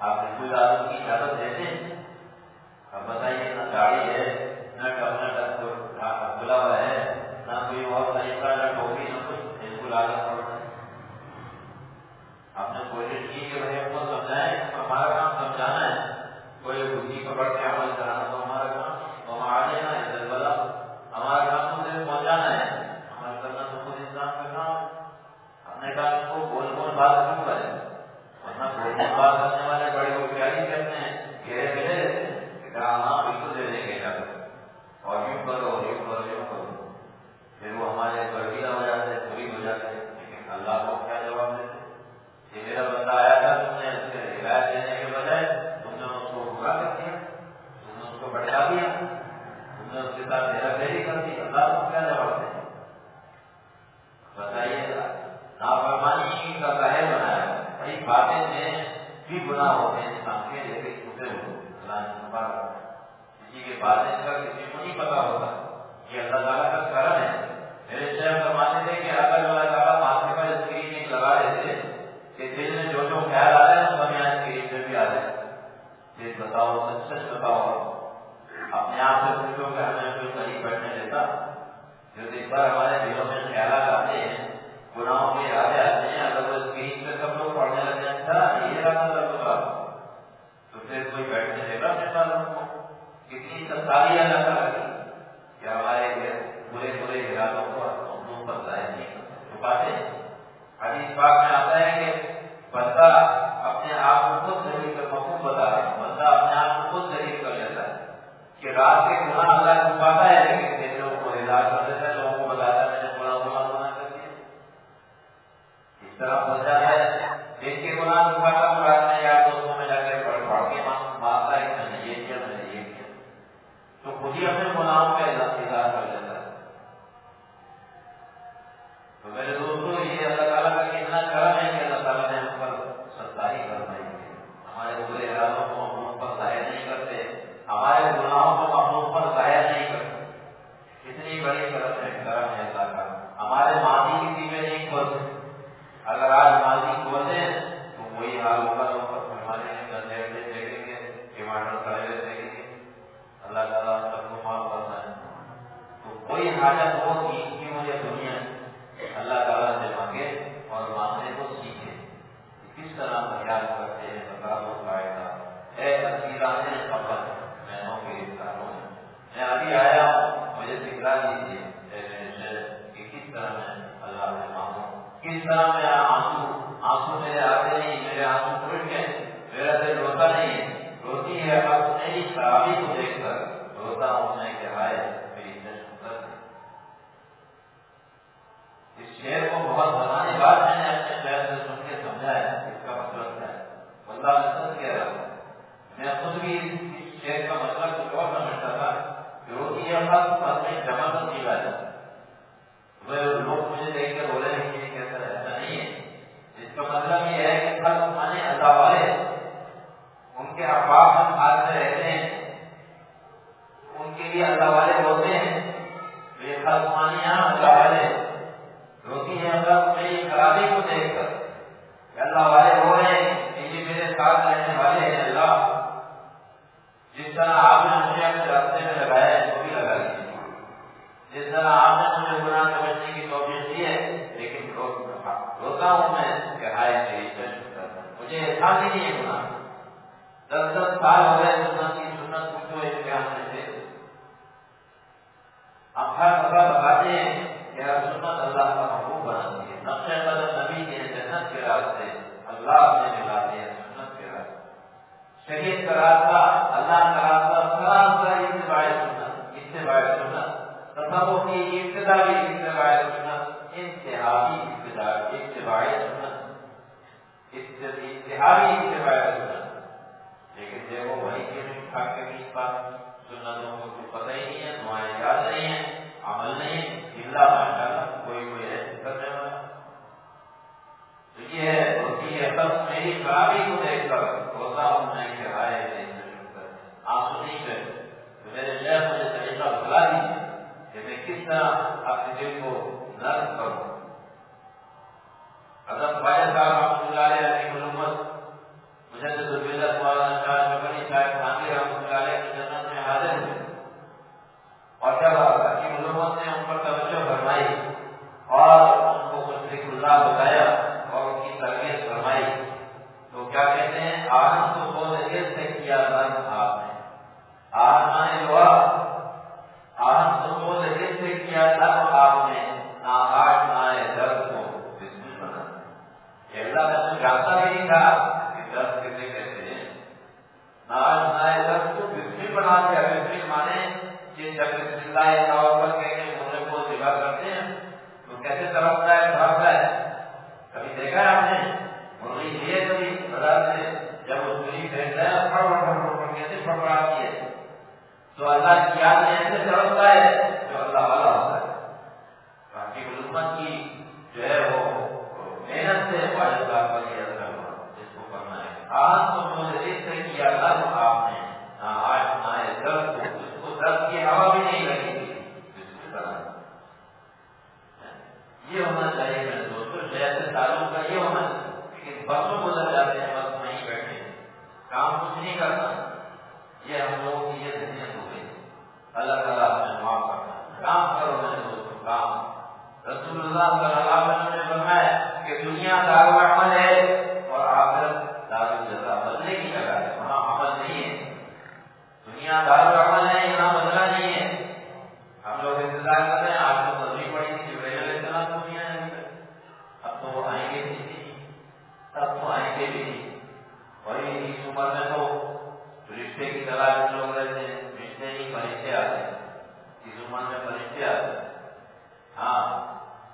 آپ بالکل آدمی کی اجازت دیتے ہیں؟ اب بتائیے، نہ گاڑی ہے، نہ کھلا ہوا ہے، نہ کوئی اور طریقہ، نہ ٹوپی، نہ کچھ، بالکل عادت پڑتا ہے. آپ نے کوشش کی کہ بھائی ہم کو سمجھائیں، ہمارا کام سمجھانا ہے. کوئی بجلی پکڑ کے عمل کرانا تو ہمارا کام، تو ہم آ لینا ہے دل والا، ہمارا کام تو صرف پہنچانا ہے، عمل کرنا تو خود انسان کا کام. ہم نے کہا ان کو بول بول بات کیوں کرے، ورنہ بول بول بات کرنے والے بڑے وہ کیا ہی کرتے ہیں، گھیرے ملے دیتے ہیں کہ ہاں بالکل دے دیں گے جا کر، اور یوں کرو یوں کرو یوں کرو. پھر وہ ہمارے گردیاں ہو جاتے ہیں، پوری ہو جاتے ہیں. لیکن اللہ کو کیا جواب دیتے؟ یہ میرا بندہ آیا تھا، تم نے اس سے ہدایت دینے کے بجائے تم نے اس کو برا کر دیا، تم نے اس کو بھٹکا دیا، تم نے اس کے ساتھ ہیرا پھیری کر دی. اللہ کو کیا جواب دے؟ بتائیے، نافرمانی کا ظاہر بنایا. بھائی باتیں میں بھی گناہ ہوتے ہیں انسان کے، لیکن چھوٹے ہوتے ہیں. اللہ نے چھپا رکھا. کسی کے باتیں کا کسی کو نہیں پتا ہوتا. یہ اللہ تعالیٰ کا کرم ہے. میرے شیخ فرماتے تھے کہ اگر اللہ تعالیٰ ماتھے پر اسکرین ایک لگا دیتے کہ دل میں جو جو خیال آ رہا ہے وہ ہمیں اسکرین پہ بھی آ جائے. پھر بتاؤ، سچ سچ بتاؤ، اپنے آپ سے پوچھو کہ ہمیں کوئی قریب بیٹھنے دیتا؟ جو ایک بار ہمارے دلوں میں خیالات آتے ہیں، گناہوں کے ارادے آتے ہیں، اگر وہ اسکرین پہ سب لوگ پڑھنے لگ جائیں تھا یہ رہا تھا، تو پھر کوئی بیٹھنے دے گا اپنے ساتھ؟ کتنی تسالی اللہ تعالیٰ کی کہ ہمارے برے برے ارادوں کو ہم پر ظاہر نہیں چھپاتے. حدیث پاک میں آتا ہے کہ بندہ اپنے آپ کو خود ذلیل کر، مفہوم بتا رہے ہیں، بندہ اپنے آپ کو خود ذلیل کر لیتا ہے کہ رات کے گناہ اللہ چھپاتا ہے، لیکن پھر لوگوں کو ہدایت کر دیتا ہے، لوگوں کو بتاتا ہے میں نے گناہ کر دیا. اس طرح ہو جاتا ہے. دیکھ کے گناہ چھپاتا ہوں، رات میں یار دوستوں میں جا کے پڑھ کے مانگتا ہے کہ میں نے یہ کیا، میں نے یہ کیا، تو خود ہی اپنے گناہوں کا اظہار کر لیتا ہے. تو میرے دوستوں، یہ اللہ تعالیٰ کا کتنا کرم ہے کہ اللہ تعالیٰ نے ہم پر ستائی کروائی ہے. ہمارے برے ارادوں کو ہم پر ظاہر نہیں کرتے، ہمارے گناہوں کو ہم پر ظاہر نہیں کرتے. اتنی بڑی کرم ہے اللہ کا. ہمارے ماضی کی چیزیں نہیں کھولتے. اگر آج ماضی کھولتے ہیں تو وہی حال ہوگا، لوگ ہمارے گندے دیکھیں گے، ٹماٹر کڑے دیکھیں گے. اللہ تعالیٰ سب کو معاف کرنا ہے. تو کوئی حاجت ہو دین کی ہو یا دنیا کی، اللہ تعالیٰ سے مانگے اور مانگنے کو سیکھے. کس طرح خیال کرتے ہیں زکات و فائدہ. اے اسیران قبر، میں ہوں گرفتار ہوں، میں ابھی آیا ہوں، مجھے سکھلا دیجیے اے میرے شیخ کہ کس طرح میں اللہ سے مانگوں، کس طرح میں آنسو میرے آتے نہیں، میرے آنسو ٹوٹ گئے، میرا دل روتا نہیں ہے. روتی ہے اب میری خرابی کو دیکھ کر روتا ہوں میں کہ ہائے میری شکر. اس شعر کو بہت زمانے بعد میں نے اپنے شہر سے سن کے سمجھا ہے اس کا مطلب کیا ہے. اللہ میں سچ کہہ رہا ہوں، میں خود بھی اس شعر کا مطلب کچھ اور سمجھتا تھا کہ روتی ہے اب اپنے جمع کو جیوا جائے. لوگ مجھے دیکھ کے بولے ہیں کہ کیسا ایسا نہیں ہے. اس کا مطلب یہ ہے کہ ہر زمانے اللہ والے ان کے احباب ہم ہاتھ میں رہتے ہیں، ان کے لیے اللہ والے ہوتے ہیں. یہ خلقانیاں اللہ والے روتی ہیں اللہ میری خرابی کو دیکھ کر، اللہ والے ہو رہے ہیں، یہ میرے ساتھ رہنے والے ہیں. اللہ جس طرح آپ نے مجھے اپنے راستے میں لگایا ہے وہ بھی لگا لیجیے. جس طرح آپ نے مجھے گناہ سے بچنے کی توفیق دی ہے، لیکن روتا ہوں میں کہ ہائے میری شکر، مجھے احساس ہی نہیں ہے گناہ. 10 سال ہو گئے سنت کی سنت پوچھو امتحان میں سے. ہم ہر دفعہ بتاتے ہیں کہ ہر سنت اللہ کا محبوب بناتی ہے. نقش قدم نبی کے جنت کے راستے اللہ سے ملاتے ہیں. سنت کے راستے شریعت کا راستہ، اللہ کا راستہ، سراسر اتباع سنت، اتباع سنت. تصوف کی ابتدا بھی اتباع سنت، انتہائی اتباع سنت، انتہائی اتباع سنت. لیکن دیکھو وہی کے کھا کے بھی سنتوں کو کچھ پتہ ہی نہیں ہے، دعائیں یاد نہیں ہے، عمل نہیں ہے، اللہ ماشاءاللہ کوئی ہے کرنے والا. تو یہ ہے ہوتی ہے سب میری خرابی کو دیکھ کر روتا ہوں میں کہ ہائے آنسو نہیں کرے. تو میرے شیخ مجھے طریقہ بتلا دیجیے کہ میں کس طرح اپنے دل کو نرم کروں. حضرت خواجہ صاحب رحمۃ اللہ علیہ کی علومت مجدد البدعت جانتا بھی نہیں تھا کہ درد کسے کہتے ہیں. ناج نائے درد کو بسمل بنا دیا. بسمل مانے کہ جب بسم اللہ اللہ اکبر کہہ کے مرغے کو ذبح کرتے ہیں تو کیسے تڑپتا ہے بھاگتا ہے. کبھی دیکھا ہے آپ نے مرغی لیے کبھی بازار سے جب وہ چوری پھینکتا ہے پھڑ کیسے پھڑپڑاتی ہے. تو اللہ کی یاد میں ایسے تڑپتا ہے جو اللہ والا ہوتا ہے. باقی علومت کی جو ہے وہ محنت سے واجب پر یہ اثر ہوا جس کو کرنا ہے. آج تو مجھے سے کیا تھا تو آپ نے آج نہ درد کو اس کو درد کی ہوا بھی نہیں لگی تھی. یہ ہونا چاہیے میرے دوستوں. جیسے تعلق کا یہ ہونا چاہیے کہ بسوں گزر جاتے ہیں بس وہیں بیٹھے کام کچھ نہیں کرنا. یہ ہم لوگوں کی یہ ذہنیت ہو گئی. اللہ تعالیٰ ہمیں معاف کرنا. کام کرو میرے دوستوں کام. رسول اللہ صلی اللہ علیہ وسلم نے فرمایا کہ دنیا دارالعمل ہے اور آخرت دارالجزا. بدلے کی جگہ ہے, وہاں عمل نہیں ہے. دنیا دارالعمل ہے, یہاں بدلا نہیں ہے. ہم لوگ انتظار کر رہے ہیں. آج تو تصویر پڑی تھی جبرائیل علیہ السلام دنیا ہے, اب تو وہ آئیں گے بھی نہیں, اب تو آئیں گے بھی نہیں. اور اس عمر میں تو رشتے کی تلاش میں لوگ رہتے ہیں. رشتے نہیں فرشتے آتے ہیں. اس عمر میں فرشتے آتے ہیں. ہاں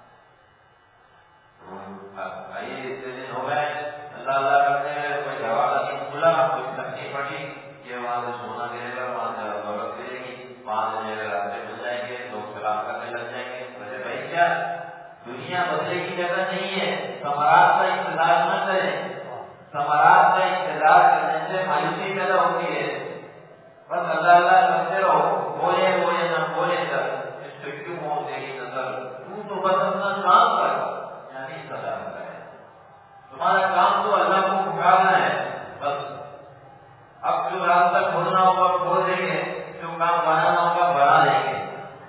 آئیے اتنے دن ہو گئے اللہ اللہ کرتے ہیں, کوئی جواب نہیں کھلا, کوئی تکلیف پڑی کہ وہاں سے سونا گرے گا, وہاں سے دولت گرے گی, وہاں سے میرے راستے مل جائیں گے, لوگ سلام کرنے لگ جائیں گے. ویسے بھائی کیا دنیا بدلے کی جگہ نہیں ہے. ثمرات کا انتظار نہ کریں. ثمرات کا انتظار کرنے سے مایوسی پیدا ہوتی ہے. بس اللہ اللہ کرتے رہو, بولے بولے نہ بولے کر اس پہ کیوں ہو تیری نظر, تو بس اپنا کام کر. یعنی سزا ہے تمہارا کام تو اللہ کو پکارنا ہے بس. اب جو راستہ کھولنا ہوگا کھول دیں گے, جو کام بنانا ہوگا بنا دیں گے.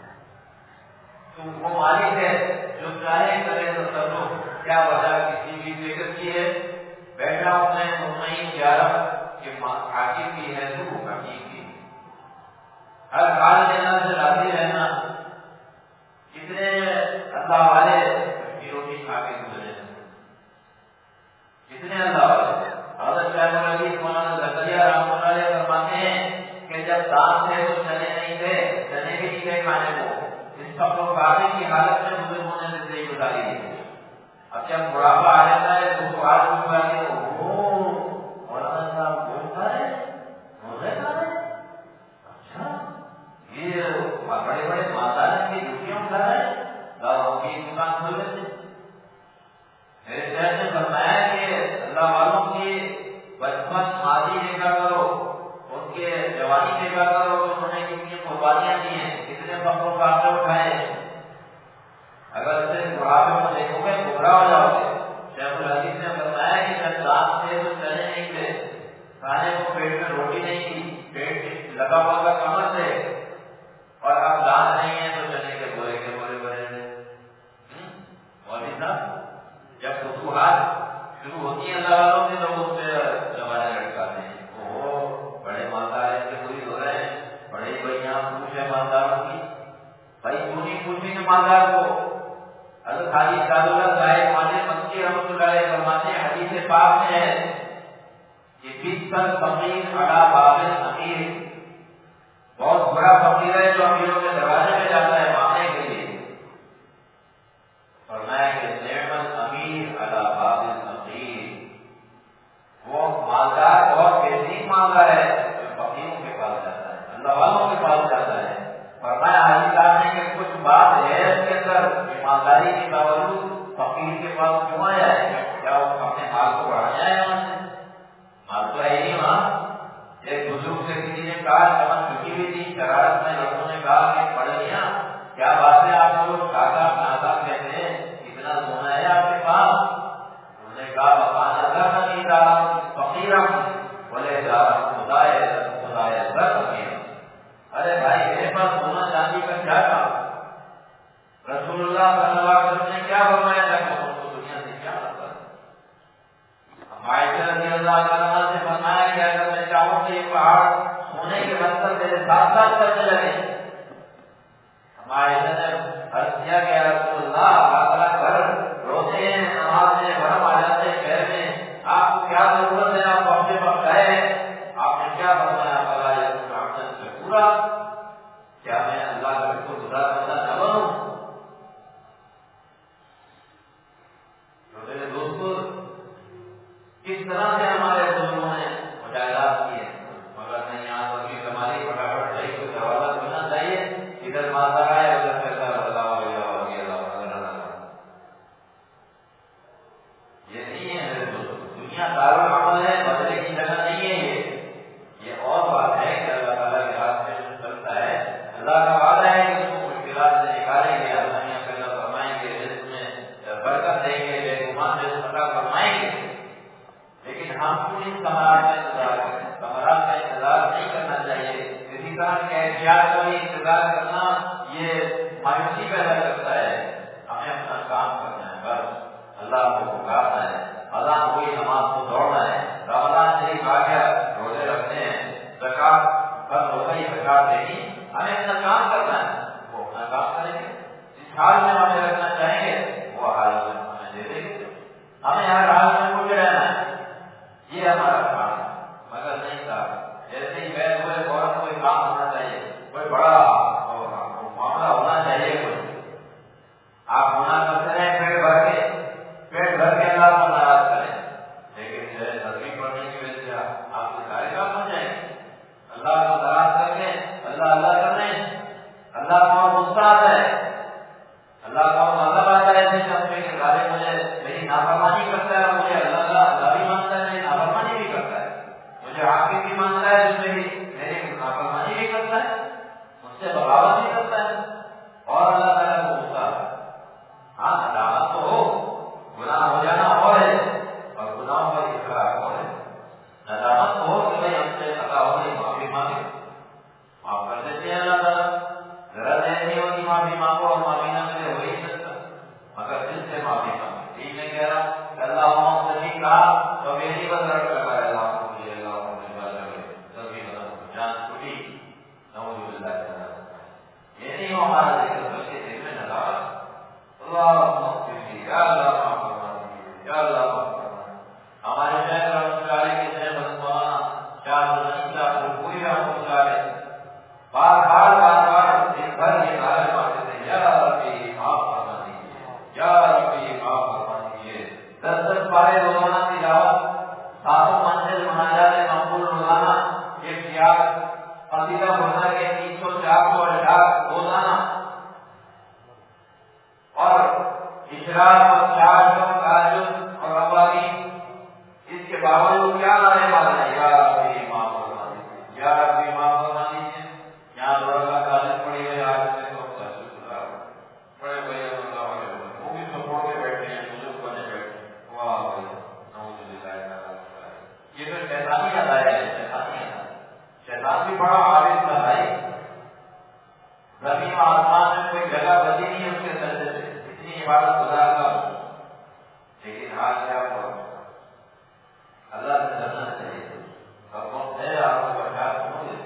تم وہ مالک ہے جو چاہے کرے تو کر لو. کیا وجہ کسی بھی فکر کی ہے؟ بیٹھا ہوں میں مطمئن گیارہ کہ حاکم کی ہے تو حکیم کی. ہر حال لینا سے راضی رہنا. کتنے اللہ والے روٹی کھا کے گزرے, کتنے اللہ والے. حضرت شاہ علی مولانا زکریا رحمۃ اللہ علیہ فرماتے ہیں کہ جب دان تھے تو چنے نہیں تھے, چنے بھی نہیں تھے کھانے کو. اس سب کو کافی کی حالت میں بزرگوں نے زندگی گزاری ہے. اب جب بڑھاپا آ جاتا ہے تو وہ آج مولانا صاحب گوشت کھا رہے, روزے کھا رہے, اچھا یہ بڑے بڑے مالدار کی روٹیاں کھا رہے, دواؤں کی دکان کھول لیتے. میرے شہر نے فرمایا کہ اللہ والوں کی بچپن ماضی دیکھا کرو, ان کے جوانی دیکھا کرو کہ انہوں نے کتنی قربانیاں دی ہیں, کتنے فخر و فاخر اٹھائے. اگر صرف بڑھاپے کو دیکھو گے گمراہ ہو جاؤ گے. شیخ الحدیث نے فرمایا کہ جب دانت تھے تو چنے نہیں تھے, کھانے کو پیٹ میں روٹی نہیں تھی, پیٹ لگا ہوا تھا کمر سے, اور اب دانت نہیں ہے تو چنے کے بورے بھرے تھے. مولوی صاحب جب فتوحات شروع ہوتی ہیں اللہ والوں سے لوگ اس پہ زبانیں لٹکاتے ہیں. وہ بڑے مالدار ایسے پوری ہو رہے ہیں, بڑے بڑھیا پوچھ ہے مالداروں کی. بھائی کیوں نہیں پوچھیں گے مالدار کو؟ حضرت حاجی شاہ اللہ صاحب مانے مکی رحمۃ اللہ علیہ فرماتے ہیں حدیث پاک میں ہے کہ بِئْسَ الْفَقِيرُ عَلَىٰ بَابِ الْأَمِيرِ, بہت بڑا فقیر ہے جو امیروں کے دروازے میں جاتا ہے مانگنے کے لیے. فرمایا کہ نعم الامیر علی باب الفقیر, وہ مالدار بہت بہترین مالدار ہے جو فقیروں کے پاس جاتا ہے, اللہ والوں کے پاس جاتا ہے. فرمایا حاجی صاحب نے کہ کچھ بات ہے اس کے اندر, ایمانداری کے باوجود فقیر کے پاس کیوں آیا ہے؟ کیا وہ اپنے مال کو بڑھانے آیا وہاں سے؟ مال تو ہے ہی نہیں وہاں. ایک بزرگ سے کسی نے کہا, چمن چکی ہوئی تھی, شرارت میں لوگوں نے کہا کہ پڑھ لیا کیا بات ہے آپ لوگ کاکا نادا کہتے ہیں, اتنا سونا ہے آپ کے پاس؟ انہوں نے کہا مکان اللہ کا نہیں رہا فقیرم, بولے جا خدا فقیر. ارے بھائی میرے پاس سونا چاندی کا کیا کام؟ رسول اللہ صلی اللہ علیہ وسلم نے کیا فرمایا تھا کہ ان کو دنیا سے کیا مطلب؟ عائشہ رضی اللہ عنہا سے فرمایا کہ اگر میں چاہوں کہ یہ پہاڑ سونے کے بنسل میرے ساتھ ساتھ چلنے لگے. عائشہ نے عرض کیا کہ رسول اللہ اللہ گھر روتے ہیں, نماز میں بھرم آ جاتے ہیں, گھر میں کیا ضرورت ہے آپ اپنے وقت گئے؟ آپ نے کیا فرمایا؟ فلا یکن عبدا شکورا، کیا میں اللہ کا شکر گزار بندہ نہ بنوں؟ تو میرے دوستو، کس طرح سے ہمارے بزرگوں نے مجاہدات کیے، مگر نہیں یہاں پر بھی ہماری فٹافٹ صحیح کوئی دروازہ کھلنا چاہیے، ادھر ماتا ہے ادھر پیسہ اللہ یہ نہیں ہے میرے دوست، دنیا دارالعمل ہے، بدلے کی جگہ نہیں ہے یہ اور بات ہے کہ اللہ تعالیٰ کے ہاتھ میں جو چلتا ہے، اللہ کا وعدہ ہے کہ اس کو مشکلات سے نکالیں گے، آسانیاں پیدا فرمائیں گے، رزق میں برکت دیں گے، بے گمان رزق عطا فرمائیں گے، لیکن ہم کو اس ثمرات کا انتظار کریں، ثمرات کا انتظار نہیں کرنا چاہیے، کسی طرح کے احتیاط کا بھی انتظار کرنا یہ مایوسی پیدا کرتا ہے، ہمیں اپنا کام کرنا ہے، بس اللہ کو پکارنا ہے، اذان ہوئی نماز کو دوڑنا ہے، رمضان شریف آ گیا روزے رکھنے ہیں، زکات بند ہو گئی زکات دینی، ہمیں اپنا کام کرنا ہے، وہ اپنا کام کریں گے، جس حال میں ہمیں رکھنا چاہیں گے وہ حال میں ہمیں دے دیں گے، ہمیں ہر حال میں خوش رہنا ہے، یہ ہمارا کام ہے، مگر نہیں تھا جیسے ہی بیٹھ ہوئے فوراً کوئی کام ہونا چاہیے، کوئی بڑا معاملہ ہونا چاہیے، کوئی آپ گناہ کرتے ہیں پیٹ بھر کے اللہ کو ناراض کریں، لیکن جو ہے تصویر پڑھنے کی وجہ سے آپ کے سارے کام ہو جائیں گے، اللہ کو ناراض کر کے اللہ کر رہے ہیں، اللہ کو غصہ آتا ہے، اللہ کو مذہب آتا ہے، ایسے سمجھے کہ سارے مجھے میری نافرمانی کرتا ہے، مجھے اللہ بھی مانتا ہے، میری نافرمانی بھی کرتا ہے، مجھے عاقب بھی مانتا ہے، جس میں میری نافرمانی بھی کرتا ہے، مجھ سے بغاوت بھی کرتا ہے، اور اللہ تعالیٰ کو غصہ آتا ہے۔ ہاں عدالت تو ہو، گناہ ہو جانا اور ہے، اور گناہوں کا اقرار اور ہے، ندامت تو ہو کہ بھائی ہم سے خطا ہو گئی، معافی مانگے، معاف کر دیتے ہیں اللہ تعالیٰ، ذرا دیر نہیں ہوگی معافی مانگو اور معافی نہ ملے ہو ہی سکتا، مگر دل سے معافی مانگے، ٹھیک نہیں کہہ رہا کہ اللہ صحیح کہا تو میری بس رٹ لگا ہے، اللہ مجھے اللہ سبھی جان چھوٹی نعوذ باللہ، یہ نہیں ہو ہمارا ذکر، بلکہ دل میں ندامت، ہمارے شہر بار بار دن بھر یہ نعرے مارتے تھے، یا ربی معاف فرما دیجیے، یا ربی معاف فرما دیجیے، 10 پارے روزانہ تلاوت، 7 منزل مناجات مقبول روزانہ، ایک قصیدہ پڑھنا کے 300-400 اشعار روزانہ، اور اشراق اور تہجد اور تہجد اور رواحی، اس کے باوجود کیا نعرے مارے، یا ربی معاف فرما دیجیے، یا ربی معاف فرما دیجیے، یہاں بڑا کالج پڑی ہے، آج میں تو بڑے بھائی وہ بھی سپورٹ میں بیٹھے ہیں، بزرگ بنے بیٹھے، واہ بھائی نعوذ باللہ، یہ تو شیطانی ادائے ہے، شیطانی ادائے، شیطان بھی بڑا عابد تھا بھائی، زمین و آسمان میں کوئی جگہ بچی نہیں ہے اس کے سجدے سے، اتنی عبادت گزار تھا، لیکن آج کیا ہوا، اللہ سے ڈرنا چاہیے، اور وقت ہے آپ کو برداشت ہوں گے،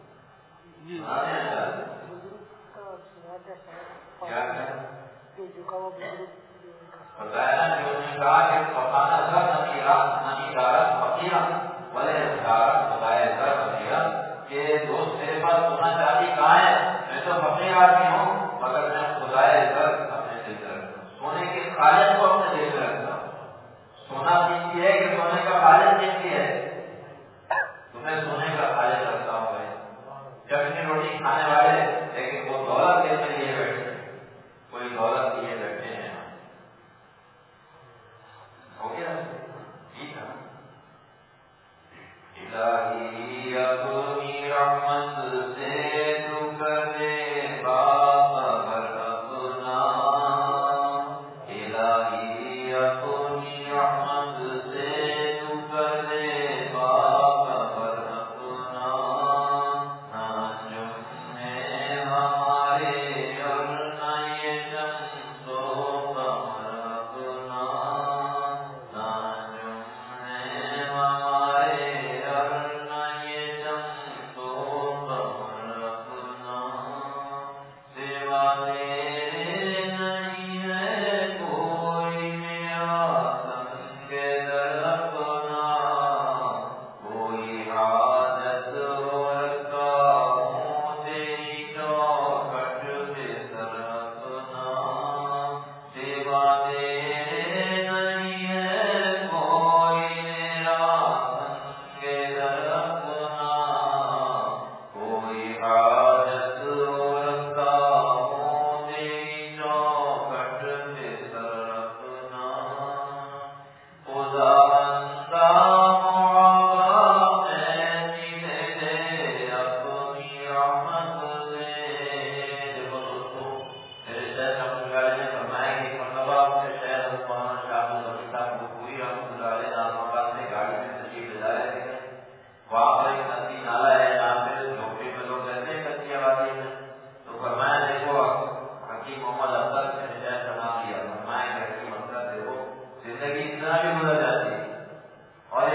بتایا جو نے کہا کہ پکانا سر نمی دارت فقیرہ بلے دارت بتائے سر فقیرہ، کہ دوست میرے پاس سونا چاندی کہاں ہے، میں تو فقیر آدمی ہوں، مگر میں خدائے سر اپنے دل سے رکھتا ہوں، سونے کے خالق کو اپنے دل سے رکھتا ہوں، سونا قیمتی ہے کہ سونے کا خالق قیمتی ہے، تمہیں سونے کا خالق رکھتا ہوں بھائی، چٹنی روٹی کھانے والے، لیکن وہ دولت کے لیے بیٹھے، کوئی دولت لیے بیٹھے ہیں، ہو گیا ٹھیک ہے، الہی اپنی رحمت سے تو کر دے باخبر اپنا، الہی اپنی رحمت سے تو کر دے باخبر اپنا، نہ جمنے ہمارے اور نہ یہ شمس و قمر اپنا، نہ جمنے ہمارے اور نہ یہ شمس و قمر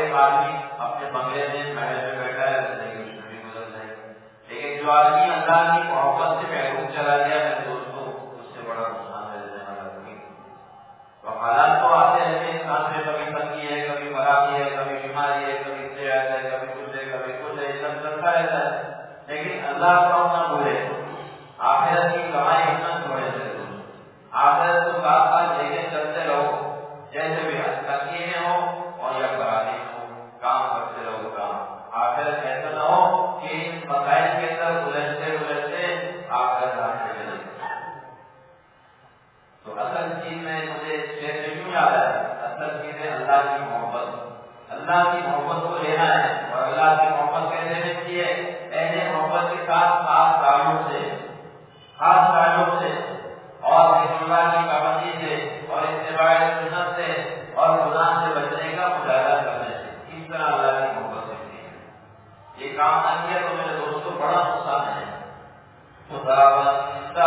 ایک آدمی اپنے بنگلے میں محل میں بیٹھا ہے زندگی اس میں بھی گزر جائے گی، لیکن جو آدمی اللہ کی محبت سے محروم چلا گیا میرے دوستوں اس سے بڑا نقصان میرے ذمہ رکھے. تو حالات تو آتے رہتے انسان سے، کبھی تنگی ہے، کبھی خرابی ہے، کبھی بیماری ہے، کبھی صحت ہے، کبھی کچھ ہے، کبھی کچھ ہے، سب چلتا رہتا ہے. لیکن اللہ کو نہ بھولے، آخرت کی کمائی ہمت چھوڑے میرے دوست، آخرت کو ساتھ ساتھ لے کے چلتے رہو، جیسے بھی تنگی میں ہو اور یا خرابی میں ہو کام کرتے رہو کام. آخرت ایسا نہ ہو کہ ان مسائل کے اندر الجھتے آخرت ہاتھ سے چلے. تو اصل چیز میں مجھے شعر کیوں یاد ہے؟ اصل چیز ہے اللہ کی محبت. اللہ کی محبت کو لینا ہے، اور اللہ کی محبت کیسے لیتی ہے؟ ایسے محبت کے ساتھ خاص تعلق سے، خاص تعلق سے، اور اللہ کی پابندی سے، اور اتباع سنت سے، اور گناہ سے بچنے کا مجاہدہ کرنے سے. اس طرح اللہ کی محبت ہوتی ہے. یہ کام نہ کیا تو میرے دوستوں بڑا نقصان ہے. خدا بندہ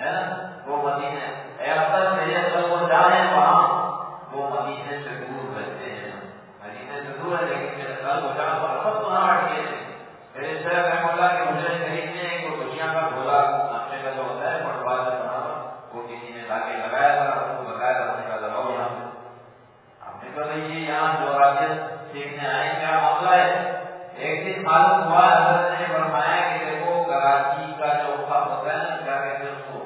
ہے نا، وہ مدینے اکثر میرے اندر وہ جانے وہاں وہ مدینے سے دور رہتے ہیں، مدینے سے دور ہے لیکن میرے قلب و جان پر سب وہاں اٹکے ہیں۔ میرے شہر رحمۃ اللہ کے حجرے شریف میں ایک دنیا کا گھوڑا نقشے کا جو ہوتا ہے پٹوار سے بنا ہوا، وہ کسی نے لا کے لگایا تھا، اس کو بتایا تھا، اس کا لگاؤ یہاں پہ۔ آپ نے کہا بھائی یہ یہاں جو راجیت سیکھنے آئے کیا معاملہ ہے؟ ایک دن معلوم ہوا حضرت نے فرمایا کہ دیکھو کراچی کا جو خط ہوتا ہے نا، کیا کہتے ہیں اس کو،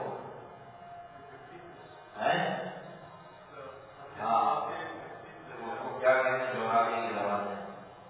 ہاں کیا کہتے ہیں جغرافی کی زبان میں،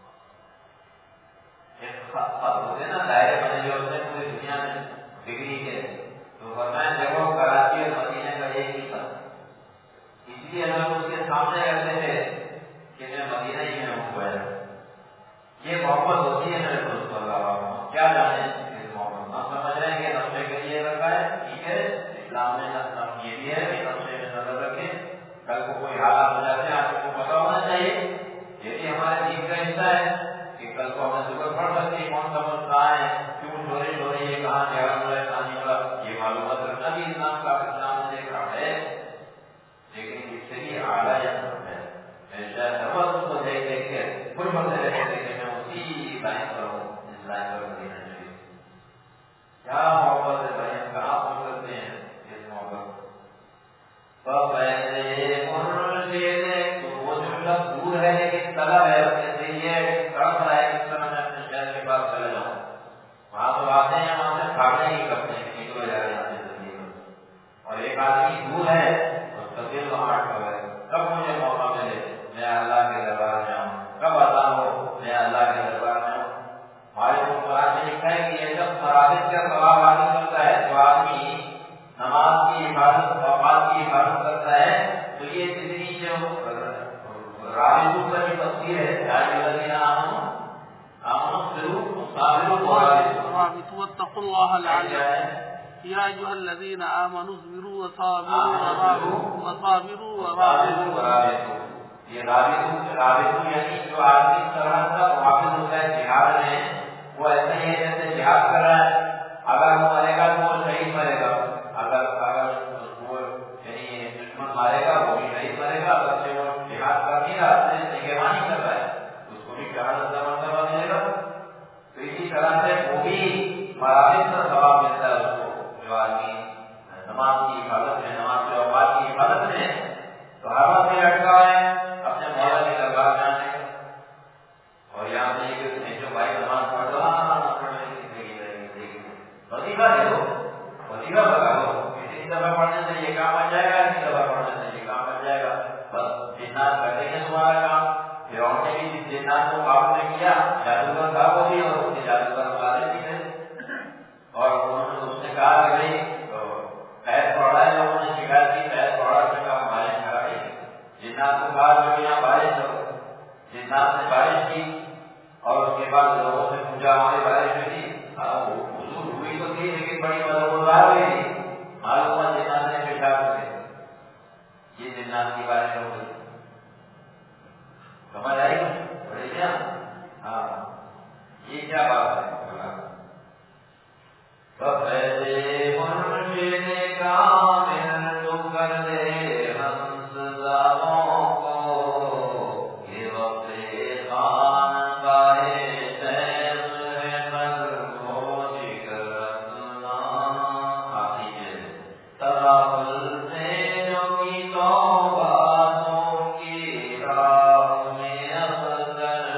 ایک خط ہوتے ہیں نا دائرے بنے جو ہوتے ہیں پوری دنیا میں ڈگری کے، تو فرمایا دیکھو کراچی اور مدینے کا ایک ہی خط، اس لیے ہم اس کے سامنے رہتے تھے کہ میں مدینہ ہی میں ہوں گیا۔ یہ محبت ہوتی ہے میرے دوست صلی اللہ علیہ وسلم، کیا جانے اس محبت، ہم سمجھ رہے ہیں کہ نقشے کے لیے رکھا ہے، ٹھیک ہے، اسلام میں یہ بھی ہے کہ نقشے میں نظر رکھیں، کل کو کوئی حالات ہو جاتے ہیں آپ کو پتا ہونا چاہیے، یہ بھی ہمارے دین کا حصہ ہے کہ کل کو ہمیں ضرورت پڑ سکتی ہے، کون سا ملک کہاں ہے، کیوں چوری چوری یہ کہاں جگہ ملا ہے کہاں نہیں ملا، یہ معلومات رکھنا بھی اسلام کا دیکھا ہے، لیکن اس سے بھی اعلیٰ ہے، اس کو دیکھ دیکھ کے کوئی مسئلے رہتے تھے کہ میں اسی لائن پر ہوں، اس لائن پر مدینہ شریف، کیا محبت ہے بھائی، ہم کہاں پہنچ سکتے ہیں اس محبت کو۔ تو وہ جو لفظ دور ہے لیکن طلب ہے اپنے سے، یہ تڑپ رہا ہے کس طرح میں اپنے شہر کے پاس چلا جاؤں، وہاں تو آتے ہیں وہاں سے بھاگنے ہی کرتے ہیں کہ نکلو جا رہے ہیں زندگی میں، اور ایک آدمی دور ہے اس کا دل وہاں اٹکا ہوا ہے، کب مجھے موقع ملے میں اللہ کے دربار میں آؤں، کب عطا ہو میں اللہ کے دربار میں آؤں۔ ہمارے قرآن میں لکھا ہے کہ یہ جب فرائض کا ثواب حاصل کرتا ہے تو آدمی نماز کی حفاظت، اوقات کی حفاظت کرتا ہے، تو یہ زندگی جو رابطوں کا جو تفسیر ہے واتقوا الله لعلكم يا أيها الذين آمنوا اصبروا وصابروا ورابطوا۔ یہ رابطوں یعنی جو آدمی سرحد کا محافظ ہوتا ہے جہاد میں، وہ ایسے ہی ہے جیسے جہاد کر رہا ہے، اگر وہ مرے گا تو وہ شہید مرے گا، اگر وہ یعنی دشمن مارے گا وہ بھی شہید مرے گا، اگر سے وہ جہاد کر نہیں رہا نگہبانی کر رہا ہے اس کو بھی شہادت کا مرتبہ ملے گا۔ تو اسی طرح سے وہ بھی مرابط کا ثواب ملتا ہے اس کو، جو آدمی نماز کی حفاظت میں، نماز کے اوقات کی حفاظت میں، تو ہر وقت یہ لٹکا ہے اپنے مولا کے دربار میں آنے کا، اور یہاں سے یہ جو بھائی نماز پڑھ رہا وظیفہ دے دو، وظیفہ لگا دو، کسی دفعہ پڑھنے سے یہ کام بن جائے گا، کسی دفعہ پڑھنے سے یہ کام بن جائے گا، بس جنات کر دیں گے تمہارا کام۔ فرعون نے بھی جس جنات کو قابو میں کیا، جادوگر تھا وہ بھی، اور اس کے جادوگر والے بھی تھے، اور انہوں نے اس نے کہا کہ بھائی قید پڑھا ہے، لوگوں نے شکایت کی قید پڑھا، اس نے کہا بارش کرا رہی، جنات کو کہا جو یہاں بارش ہو، جنات نے بارش کی، اور اس کے بعد لوگوں سے پوچھا ہماری بارش ہوئی تھی، حضور ہوئی تو تھی لیکن بڑی بدبودار ہوئی تھی، معلوم ہوا جنات نے پیشاب کیے، یہ جنات کی بارش ہو گئی، سمجھ آئی بڑی کیا؟ ہاں یہ کیا بات ہے؟ پہلے مرشد کامل تو کر دے ہنس زادوں کو، یہ وقت خان گاہے شیخ ہے پر کھوج کر رکھنا، تغافل سے جو کی توباتوں کی راہ میں اختر،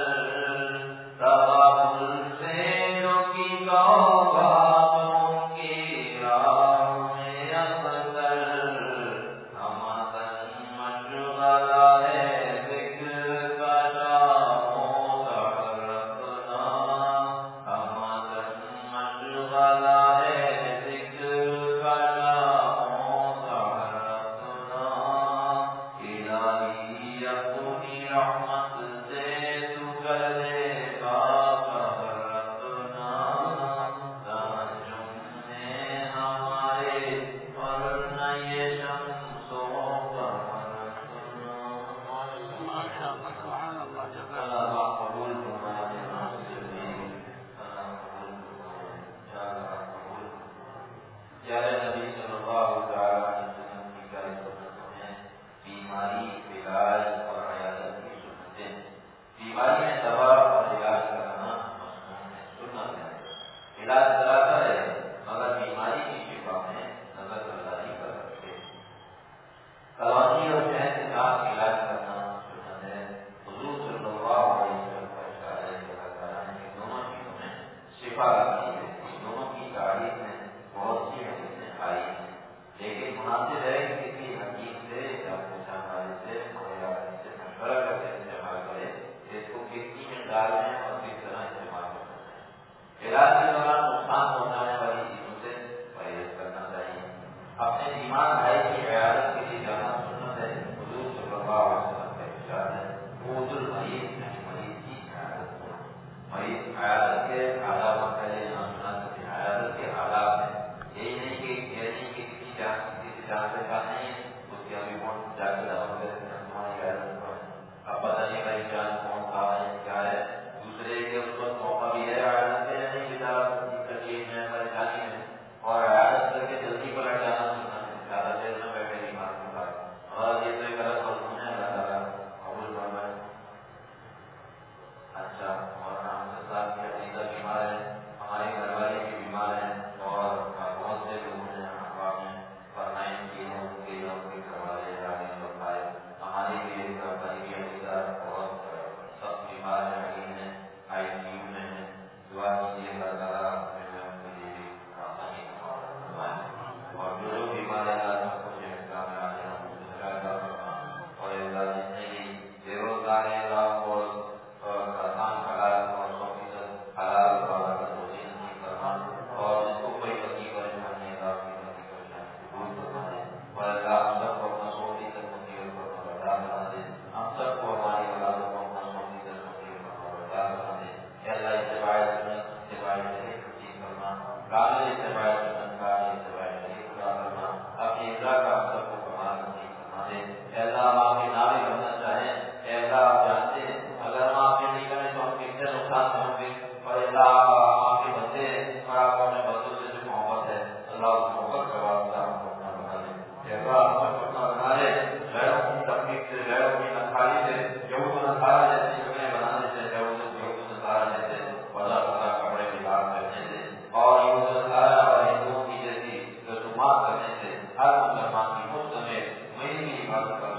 تغافل سے جو کی توباتوں کی راہ میں اختر، ہمتن مشغلہ ہے ذکر کا شاموں تک رکھنا، ہمتن مشغلہ ہے ذکر کا شاموں تک حاصل ہے کہ کسی حکیم سے یا پوچھا والے سے یا سے مشورہ کر کے استعمال کرے کہ اس کو کتنی مقدار میں اور کس طرح استعمال کرنا ہے۔ علاج کے دوران نقصان پہنچانے والی چیزوں سے پرہیز کرنا چاہیے۔ اپنے بیمار بھائی کی عیادت کے لیے جانا سنت ہے۔ حضور صلی اللہ علیہ وسلم کا ارشاد ہے عود المریض یعنی مریض کی عیادت کرو۔ مریض عیادت کے آداب پہلے یہاں سنا کہ عیادت کے آداب ہیں، یہی نہیں کہ کسی جان سے کا نہیں ہے اس کی ابھی بہت جا کے ہماری عیادت کرو، اب پتہ نہیں بھائی جان کون تھا ہے کیا ہے، دوسرے کے اس وقت موقع بھی ہے عیادت کے نہیں بیچارہ تکلیف میں پریشانی میں، اور عیادت کر کے جلدی پلٹ جانا سننا ہے، زیادہ دیر میں بیٹھے بیمار کے پاس، اور یہ تو ایک غلط مضمون ہے، اللہ تعالیٰ قبول فرمائے۔ اچھا، اور ہم سے صاحب کی عقیدہ بیمار ہے، ہمارے گھر والے بھی بیمار ہیں، اور بہت سے لوگ ہیں احباب میں فرمائش کی ہے ان کے یا ان کے گھر والے آگے لوگ آئے، ہمارے بھی گھر والی بھی عقیدہ بہت سخت بیمار ہے، حکیم ہے، آئی سی یو میں ہے، دعا کیجیے اللہ تعالیٰ ان کے لیے بھی آسانی فرمائے، اور جو لوگ بیمار ہے اللہ سب کو صحت کا میں آ جانا اور اللہ جتنے بھی بے روزگار ہیں اللہ کو آسان حلال اور 100% حلال اور روزی نصیب فرما، اور جس کو کوئی وسیع پریشانی ہے اللہ کی وسیع پریشانی دور فرما دے، اور اللہ ہم سب کو اپنا 100% مصیبت پر خبردار بنا دے، ہم سب کو ہماری اولادوں کو اپنا 100% مصیبت پر خبردار بنا دے۔ اے اللہ اتباع سنت اتباع شریعت نصیب فرما، کامل اتباع سنت کامل اتباع شریعت عطا فرما، اپنی رضا کا ہم سب کو کمال نصیب فرما دے۔ اے اللہ ہم آپ کے نام بننا چاہیں، اے اللہ آپ جانتے ہیں اگر ہم آپ کے نہیں کریں تو ہم کتنے نقصان میں ہوں گے، اور اللہ آپ کے بندے ہیں اور آپ کو اپنے بندوں سے جو محبت ہے اللہ اس محبت کا واسطہ ہم کو اپنا بنا دے۔ اے اللہ ہم سب کو اپنا بنا دے، غیروں کی تفریق سے غیروں کی نخالی سے یہود و نصارہ جیسی شکلیں بنانے سے یہود و نصارہ جیسے وضع وضع کپڑے لباس پہننے سے اور یہود و نصارہ اور ہندوؤں کی جیسی رسومات کرنے سے ہر مسلمان کی مجھ سمیت میری بھی حفاظت کرنا